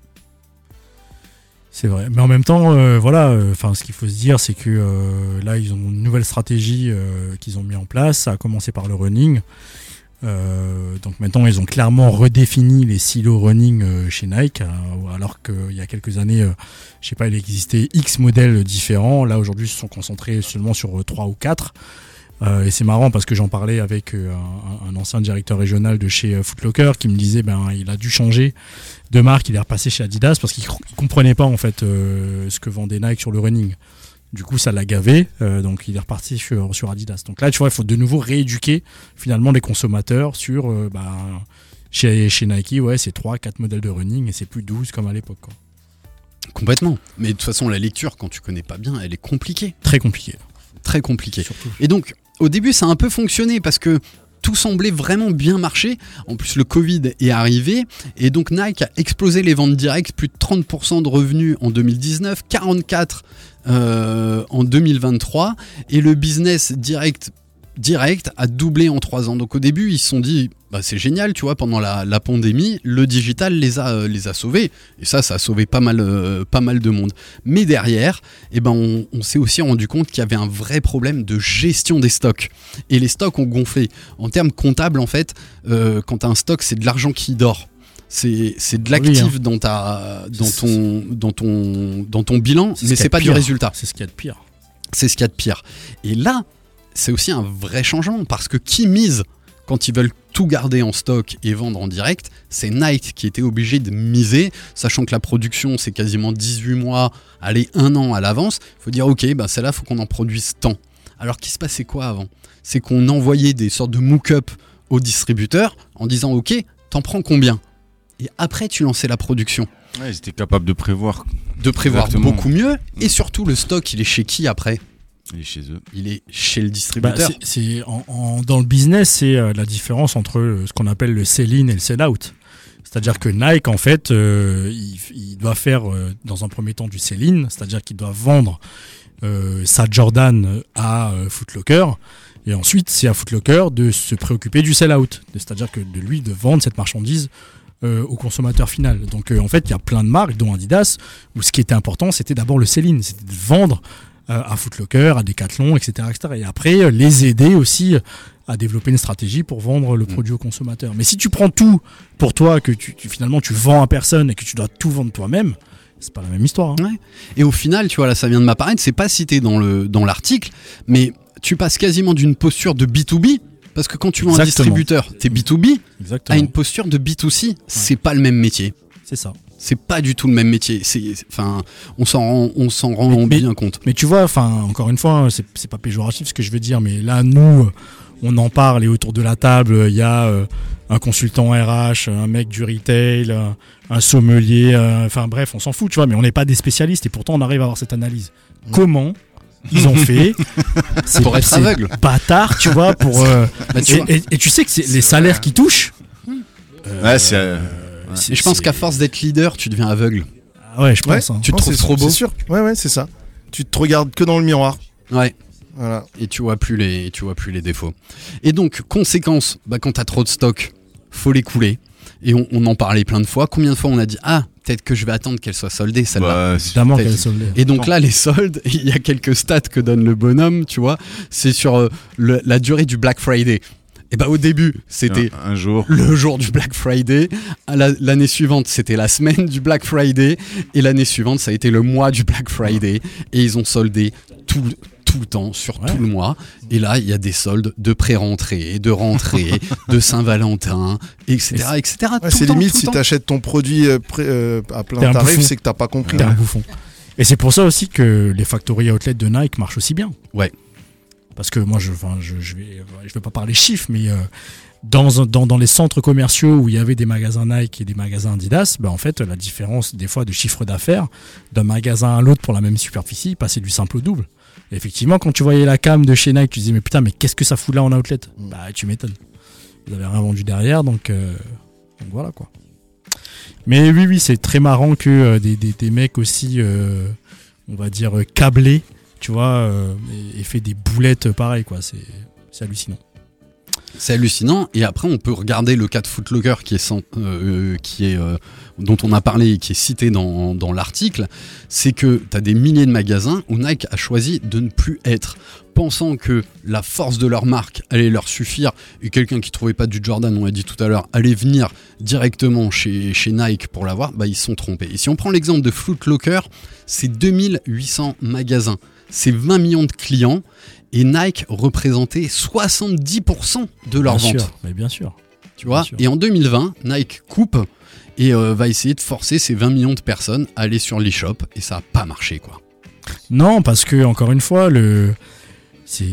C'est vrai. Mais en même temps, euh, voilà. Enfin, euh, ce qu'il faut se dire, c'est que euh, là, ils ont une nouvelle stratégie euh, qu'ils ont mis en place. Ça a commencé par le running. Euh, donc maintenant ils ont clairement redéfini les silos running euh, chez Nike, euh, alors qu'il y a quelques années euh, je sais pas, il existait X modèles différents. Là aujourd'hui ils se sont concentrés seulement sur euh, trois ou quatre, euh, et c'est marrant parce que j'en parlais avec euh, un, un ancien directeur régional de chez euh, Foot Locker qui me disait ben il a dû changer de marque, il est repassé chez Adidas parce qu'il ne comprenait pas en fait euh, ce que vendait Nike sur le running. Du coup, ça l'a gavé, euh, donc il est reparti sur, sur Adidas. Donc là, tu vois, il faut de nouveau rééduquer finalement les consommateurs sur, euh, bah, chez, chez Nike, ouais, c'est trois quatre modèles de running et c'est plus douze comme à l'époque, quoi. Complètement. Mais de toute façon, la lecture, quand tu connais pas bien, elle est compliquée. Très compliquée. Très compliquée. Surtout. Et donc, au début, ça a un peu fonctionné parce que tout semblait vraiment bien marcher. En plus, le Covid est arrivé et donc Nike a explosé les ventes directes, plus de trente pour cent de revenus en deux mille dix-neuf, quarante-quatre euh, en deux mille vingt-trois, et le business direct direct a doublé en trois ans. Donc au début, ils se sont dit bah, c'est génial, tu vois, pendant la, la pandémie, le digital les a, euh, les a sauvés. Et ça, ça a sauvé pas mal, euh, pas mal de monde. Mais derrière, eh ben, on, on s'est aussi rendu compte qu'il y avait un vrai problème de gestion des stocks. Et les stocks ont gonflé. En termes comptables, en fait, euh, quand tu as un stock, c'est de l'argent qui dort. C'est, c'est de l'actif oui, hein. dans, ta, dans, ton, dans, ton, dans ton bilan, c'est mais c'est pas du résultat. C'est ce qu'il y a de pire. C'est ce qu'il y a de pire. Et là, c'est aussi un vrai changement, parce que qui mise quand ils veulent tout garder en stock et vendre en direct, c'est Nike qui était obligé de miser, sachant que la production c'est quasiment dix-huit mois, allez un an à l'avance. Il faut dire ok, bah celle-là faut qu'on en produise tant. Alors qu'il se passait quoi avant ? C'est qu'on envoyait des sortes de mock-up aux distributeurs en disant ok, t'en prends combien ? Et après tu lançais la production. Ouais, ils étaient capables de prévoir. De prévoir Exactement. Beaucoup mieux. Et surtout le stock, il est chez qui après ? Il est chez eux. Il est chez le distributeur. Bah, c'est, c'est en, en, dans le business, c'est euh, la différence entre euh, ce qu'on appelle le sell-in et le sell-out. C'est-à-dire que Nike, en fait, euh, il, il doit faire euh, dans un premier temps du sell-in, c'est-à-dire qu'il doit vendre euh, sa Jordan à euh, Foot Locker. Et ensuite, c'est à Foot Locker de se préoccuper du sell-out. C'est-à-dire que de lui, de vendre cette marchandise euh, au consommateur final. Donc, euh, en fait, il y a plein de marques, dont Adidas, où ce qui était important, c'était d'abord le sell-in. C'était de vendre à Foot Locker, à Decathlon, et cetera, et cetera. Et après, les aider aussi à développer une stratégie pour vendre le produit au consommateur. Mais si tu prends tout pour toi, que tu, tu finalement tu vends à personne et que tu dois tout vendre toi-même, c'est pas la même histoire. Hein. Ouais. Et au final, tu vois, là, ça vient de m'apparaître, c'est pas cité dans le dans l'article, mais tu passes quasiment d'une posture de B deux B, parce que quand tu vends un distributeur, t'es B deux B, Exactement. à une posture de B deux C. Ouais. C'est pas le même métier. C'est ça. C'est pas du tout le même métier. C'est, enfin, on s'en rend, on s'en rend mais, bien mais, compte. Mais tu vois, enfin, encore une fois, c'est, c'est pas péjoratif ce que je veux dire, mais là, nous, on en parle et autour de la table, il y a euh, un consultant R H, un mec du retail, un, un sommelier, euh, enfin bref, on s'en fout, tu vois, mais on n'est pas des spécialistes et pourtant on arrive à avoir cette analyse. Mmh. Comment ils ont fait c'est, pour être c'est aveugle, bâtard, tu vois, pour euh, bah, tu et, vois. Et, et tu sais que c'est, c'est les salaires qui touchent. Euh, ouais, c'est. Euh... Et je pense c'est... qu'à force d'être leader, tu deviens aveugle. Ah ouais, je pense. Ouais, hein. Tu te non, trouves trop beau. C'est sûr. Ouais, ouais, c'est ça. Tu te regardes que dans le miroir. Ouais. Voilà. Et tu vois plus les, tu vois plus les défauts. Et donc, conséquence, bah, quand t'as trop de stock, faut les couler. Et on, on en parlait plein de fois. Combien de fois on a dit ah peut-être que je vais attendre qu'elle soit soldée celle-là. Bah, évidemment qu'elle est soldée. Et donc là les soldes, il y a quelques stats que donne le bonhomme, tu vois. C'est sur euh, le, la durée du Black Friday. Et bah au début c'était un, un jour. le jour du Black Friday, à la, l'année suivante c'était la semaine du Black Friday et l'année suivante ça a été le mois du Black Friday et ils ont soldé tout, tout le temps, sur Ouais. tout le mois. Et là, il y a des soldes de pré-rentrée, de rentrée, de Saint-Valentin, et cetera, et cetera. Ouais, Tout c'est le temps, limite tout le si temps. t'achètes ton produit euh, pré- euh, à plein T'es un tarif, bouffon. c'est que t'as pas compris. T'es un bouffon. Et c'est pour ça aussi que les factory outlets de Nike marchent aussi bien. Ouais. Parce que moi, je, enfin, je, je vais, je vais pas parler chiffres, mais euh, dans, dans, dans les centres commerciaux où il y avait des magasins Nike et des magasins Adidas, bah, en fait, la différence des fois de chiffre d'affaires d'un magasin à l'autre pour la même superficie passait du simple au double. Et effectivement, quand tu voyais la cam de chez Nike, tu disais mais putain, mais qu'est-ce que ça fout là en outlet ? Bah, tu m'étonnes. Ils avaient rien vendu derrière, donc, euh, donc voilà quoi. Mais oui, oui, c'est très marrant que euh, des, des, des mecs aussi, euh, on va dire, euh, câblés, tu vois, euh, et, et fait des boulettes pareilles, quoi. C'est, c'est hallucinant. C'est hallucinant. Et après, on peut regarder le cas de Foot Locker qui est, sans- euh, qui est euh, dont on a parlé et qui est cité dans, dans l'article. C'est que tu as des milliers de magasins où Nike a choisi de ne plus être, pensant que la force de leur marque allait leur suffire et quelqu'un qui trouvait pas du Jordan, on l'a dit tout à l'heure, allait venir directement chez, chez Nike pour l'avoir. Bah, ils se sont trompés. Et si on prend l'exemple de Foot Locker, c'est deux mille huit cents magasins, c'est vingt millions de clients. Et Nike représentait soixante-dix pour cent de leurs Bien ventes. sûr, mais bien sûr. Tu vois. Bien sûr. Et en deux mille vingt, Nike coupe et euh, va essayer de forcer ces vingt millions de personnes à aller sur l'e-shop. Et ça n'a pas marché, quoi. Non, parce que, encore une fois, le. C'est...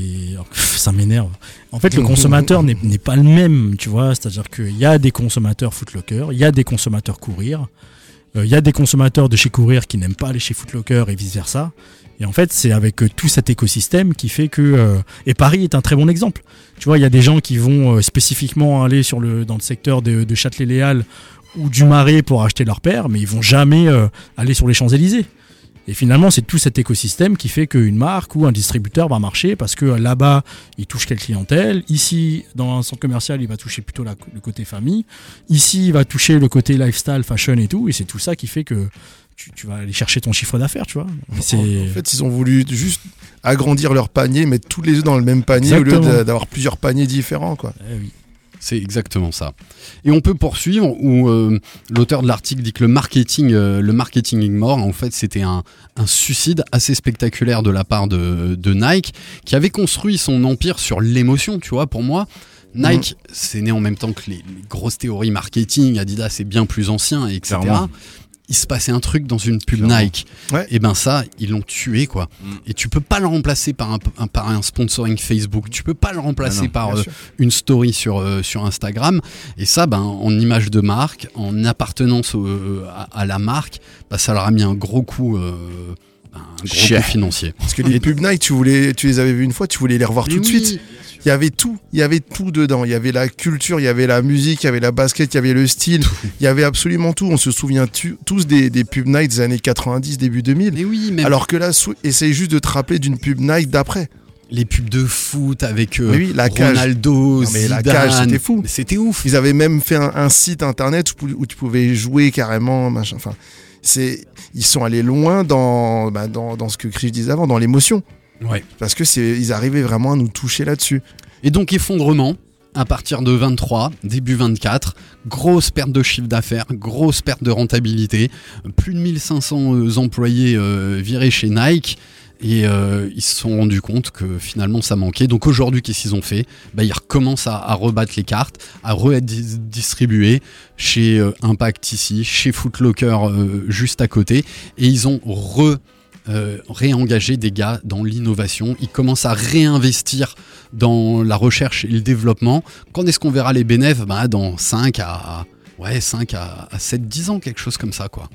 ça m'énerve. En fait, le consommateur n'est, n'est pas le même, tu vois. C'est-à-dire qu'il y a des consommateurs Foot Locker, il y a des consommateurs Courir, il euh, y a des consommateurs de chez Courir qui n'aiment pas aller chez Foot Locker et vice-versa. Et en fait, c'est avec euh, tout cet écosystème qui fait que... Euh, et Paris est un très bon exemple. Tu vois, il y a des gens qui vont euh, spécifiquement aller sur le, dans le secteur de, de Châtelet-Les-Halles ou du Marais pour acheter leur paire, mais ils vont jamais euh, aller sur les Champs-Élysées. Et finalement, c'est tout cet écosystème qui fait qu'une marque ou un distributeur va marcher parce que là-bas, il touche quelle clientèle. Ici, dans un centre commercial, il va toucher plutôt la, le côté famille. Ici, il va toucher le côté lifestyle, fashion et tout. Et c'est tout ça qui fait que tu, tu vas aller chercher ton chiffre d'affaires, tu vois. Mais c'est... En fait, ils ont voulu juste agrandir leur panier, mettre tous les œufs dans le même panier Exactement. au lieu de- d'avoir plusieurs paniers différents, quoi. Eh oui. C'est exactement ça. Et on peut poursuivre où euh, l'auteur de l'article dit que le marketing, euh, le marketing mort, en fait, c'était un, un suicide assez spectaculaire de la part de, de Nike, qui avait construit son empire sur l'émotion, tu vois, pour moi. Nike, mmh. c'est né en même temps que les, les grosses théories marketing, Adidas c'est bien plus ancien, et cetera. Clairement. Il se passait un truc dans une pub Clairement. Nike. Ouais. Et ben ça, ils l'ont tué, quoi. Mm. Et tu peux pas le remplacer par un, un, par un sponsoring Facebook. Tu peux pas le remplacer ah non, par euh, une story sur, euh, sur Instagram. Et ça, ben, en image de marque, en appartenance au, euh, à, à la marque, ben, ça leur a mis un gros coup, euh, un gros Chien. coup financier. Parce que les et pubs Nike, tu, voulais, tu les avais vues une fois, tu voulais les revoir tout oui. de suite. Il y avait tout, il y avait tout dedans. Il y avait la culture, il y avait la musique, il y avait la basket, il y avait le style, il y avait absolument tout. On se souvient tu, tous des, des pubs Nike des années quatre-vingt-dix, début deux mille. Mais oui, même... Alors que là, sou- essaye juste de te rappeler d'une pub Nike d'après. Les pubs de foot avec euh, oui, la Ronaldo, non, mais Zidane, la cage, c'était fou. C'était ouf. Ils avaient même fait un, un site internet où, où tu pouvais jouer carrément, machin. Enfin, c'est, ils sont allés loin dans, bah, dans, dans ce que Chris disait avant, dans l'émotion. Ouais. Parce que c'est, ils arrivaient vraiment à nous toucher là-dessus. Et donc effondrement à partir de vingt-trois, début vingt-quatre, grosse perte de chiffre d'affaires, grosse perte de rentabilité, plus de mille cinq cents employés euh, virés chez Nike. Et euh, ils se sont rendus compte que finalement ça manquait. Donc aujourd'hui, qu'est-ce qu'ils ont fait ? Bah, ils recommencent à, à rebattre les cartes, à re-être dis- distribués chez euh, Impact ici, chez Foot Locker euh, juste à côté. Et ils ont re... Euh, réengager des gars dans l'innovation. Ils commencent à réinvestir dans la recherche et le développement. Quand est-ce qu'on verra les bénéfices ? Bah, dans cinq à, ouais, cinq à, à sept dix ans, quelque chose comme ça, quoi.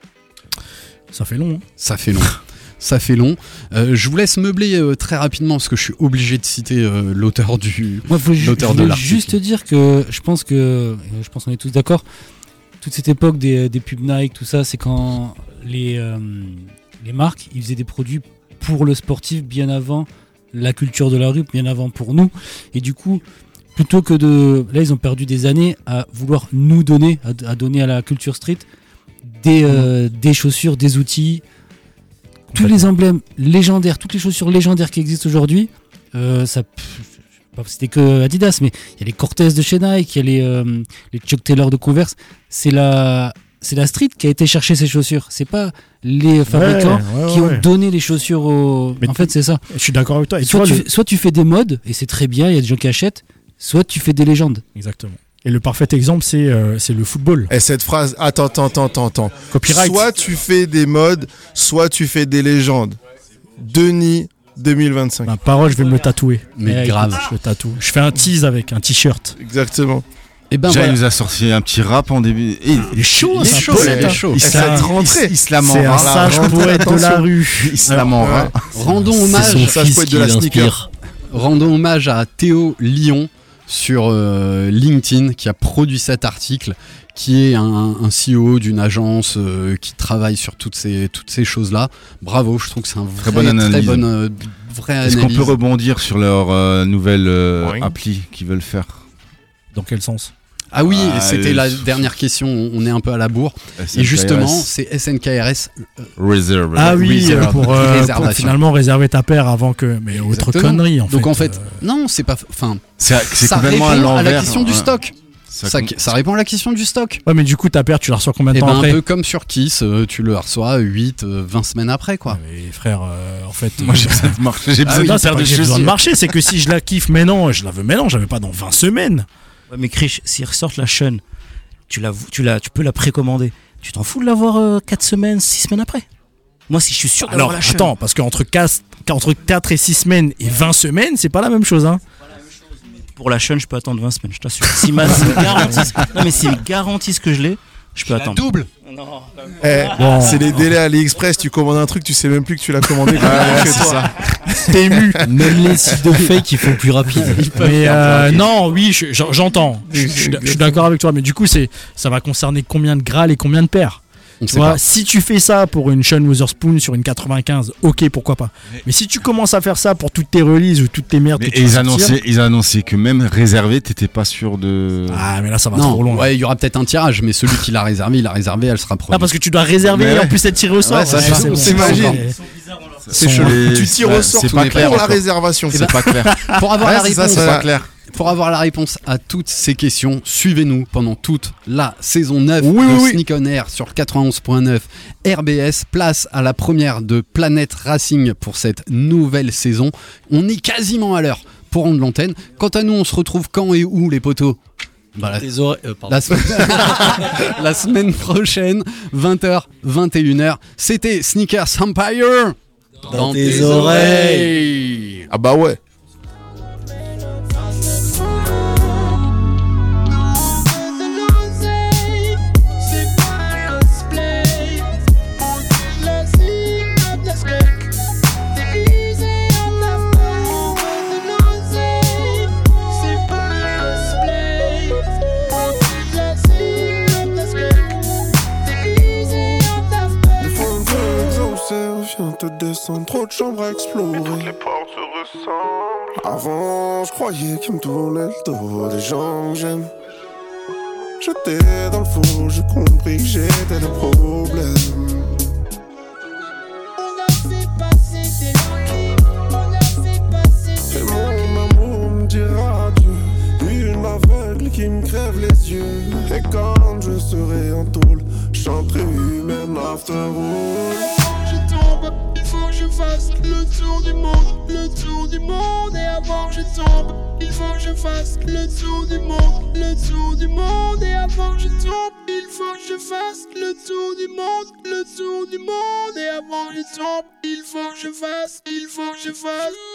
Ça fait long. Hein. Ça fait long. Ça fait long. Euh, je vous laisse meubler euh, très rapidement parce que je suis obligé de citer euh, l'auteur du Moi, faut ju- l'auteur je de voulais l'article. juste dire que je pense que je pense qu'on est tous d'accord. Toute cette époque des, des pubs Nike, tout ça, c'est quand les euh, les marques, ils faisaient des produits pour le sportif bien avant la culture de la rue, bien avant pour nous. Et du coup, plutôt que de... Là, ils ont perdu des années à vouloir nous donner, à, à donner à la culture street des, euh, des chaussures, des outils, tous les emblèmes légendaires, toutes les chaussures légendaires qui existent aujourd'hui. Euh, ça... C'était que Adidas, mais il y a les Cortez de chez Nike, il y a les, euh, les Chuck Taylor de Converse. C'est la... c'est la street qui a été chercher ces chaussures. C'est pas les fabricants Ouais, ouais, qui ouais. ont donné les chaussures aux. Mais en tu- fait, c'est ça. Je suis d'accord avec toi. Et tu Soit vois, tu, le- soit tu fais des modes et c'est très bien, il y a des gens qui achètent. Soit tu fais des légendes. Exactement. Et le parfait exemple, c'est euh, c'est le football. Et cette phrase, attends, attends, attends, attends, attends. Copyright. Soit tu fais des modes, soit tu fais des légendes. Denis deux mille vingt-cinq. Ma parole, je vais me le tatouer. Mais Eh, grave. écoute, Je le tatoue. Je fais un tease avec un t-shirt. Exactement. Et ben Jay voilà. nous a sorti un petit rap en début. Et Il est chaud, Il est ça, chaud, poète, il est hein. chaud. il Et se ça la- rentrée. il- il se la C'est un ment. sage rentrée, poète de la attention. rue. Il se la ment. Ouais. Rendons C'est hommage, son sage fils poète qui de la l'inspire. rendons hommage à Théo Lyon sur euh, LinkedIn qui a produit cet article, qui est un, un C E O d'une agence euh, qui travaille sur toutes ces, toutes ces choses-là. Bravo, je trouve que c'est un vrai, Très bonne analyse. très bonne, euh, vraie Est-ce qu'on analyse. peut rebondir sur leur euh, nouvelle euh, Oui. appli qu'ils veulent faire? Dans quel sens? Ah oui, Ah, c'était euh, la dernière question, on est un peu à la bourre. S N K R S Et justement, c'est S N K R S. Reserve. Ah oui, Reserve. euh, pour, euh, pour Réservation. finalement réserver ta paire avant que. Mais autre Exactement. connerie en fait. Donc en fait, euh, non, c'est pas. Enfin, C'est c'est ça complètement à répond à l'envers. la question du Ouais. stock. Ça Ça, com- ça répond à la question du stock. Ouais, mais du coup, ta paire, tu la reçois combien de Et temps ben un après peu comme sur Kiss, euh, tu le reçois huit, vingt semaines après quoi. Ouais, mais frère, euh, en fait. Moi j'ai besoin de marcher, j'ai Ah besoin oui, de non, c'est faire pas de que j'ai besoin de chaussures. marcher, c'est que si je la kiffe maintenant, je la veux maintenant, j'avais pas dans vingt semaines. Ouais, mais Krish, s'ils ressortent la Shun, tu, la, tu, la, tu peux la précommander. Tu t'en fous de l'avoir quatre semaines, six semaines après? Moi, si je suis sûr d'avoir Alors, la Shun. attends, parce qu'entre quatre et six semaines et vingt semaines, c'est pas la même chose, hein. Pour la Shun, je peux attendre vingt semaines, je t'assure. S'ils me garantissent, non, mais s'ils me garantissent que je l'ai, je peux attendre. double. Eh, Bon. c'est les délais AliExpress, tu commandes un truc, tu sais même plus que tu l'as commandé quand même chez toi. T'es ému. Même les sites de fake, ils font plus rapide. Mais euh, non, oui, je- j'en- j'entends. Je je suis je suis d'accord avec toi, mais du coup, c'est ça va concerner combien de Graal et combien de paires. On Tu sait vois, pas. si tu fais ça pour une Sean Wotherspoon sur une quatre-vingt-quinze, ok, pourquoi pas. Mais si tu commences à faire ça pour toutes tes releases ou toutes tes merdes Mais que tu et ils vas sortir- annonçaient, ils annonçaient que même réservé, t'étais pas sûr de. Ah, mais là, ça va Non, trop loin. ouais, il y aura peut-être un tirage, mais celui qui l'a réservé, il l'a réservé, elle sera produite. Ah, parce que tu dois réserver Mais et en ouais. plus être tiré au sort. Ouais, ça, ça, c'est bon. t'imagines. C'est C'est chaud. chaud. Et Tu tires c'est- au sort c'est pour pas clair, la quoi. réservation. C'est pas clair. Pour avoir Ouais, la c'est ça, réponse, c'est pas clair. Pour avoir la réponse à toutes ces questions, suivez-nous pendant toute la saison neuf Oui, de oui, oui. Sneak On Air sur le quatre-vingt-onze point neuf R B S. Place à la première de Planète Racing pour cette nouvelle saison. On est quasiment à l'heure pour rendre l'antenne. Quant à nous, on se retrouve quand et où, les potos? Bah, la, Les oreilles. euh, pardon. la semaine... la semaine prochaine, vingt heures, vingt et une heures. C'était Sneakers Empire Dans tes oreilles. Ah bah ouais. Le fond de exaucé, viens te descendre, trop de chambres à explorer. Les portes se ressemblent. Avant, je croyais qu'il me tournait le dos des gens que j'aime. J'étais dans le faux, j'ai compris que j'étais le problème. Et mon amour me dira adieu. Une aveugle qui me crève les yeux. Et quand je serai en tôle, je chanterai humaine after all. Je tombe, il faut que je fasse le tour du monde, le tour du monde. Et avant que je tombe, il faut que je fasse le tour du monde, le tour du monde. Et avant que je tombe, il faut que je fasse le tour du monde, le tour du monde. Et avant que je tombe, il faut que je fasse, il faut que je fasse.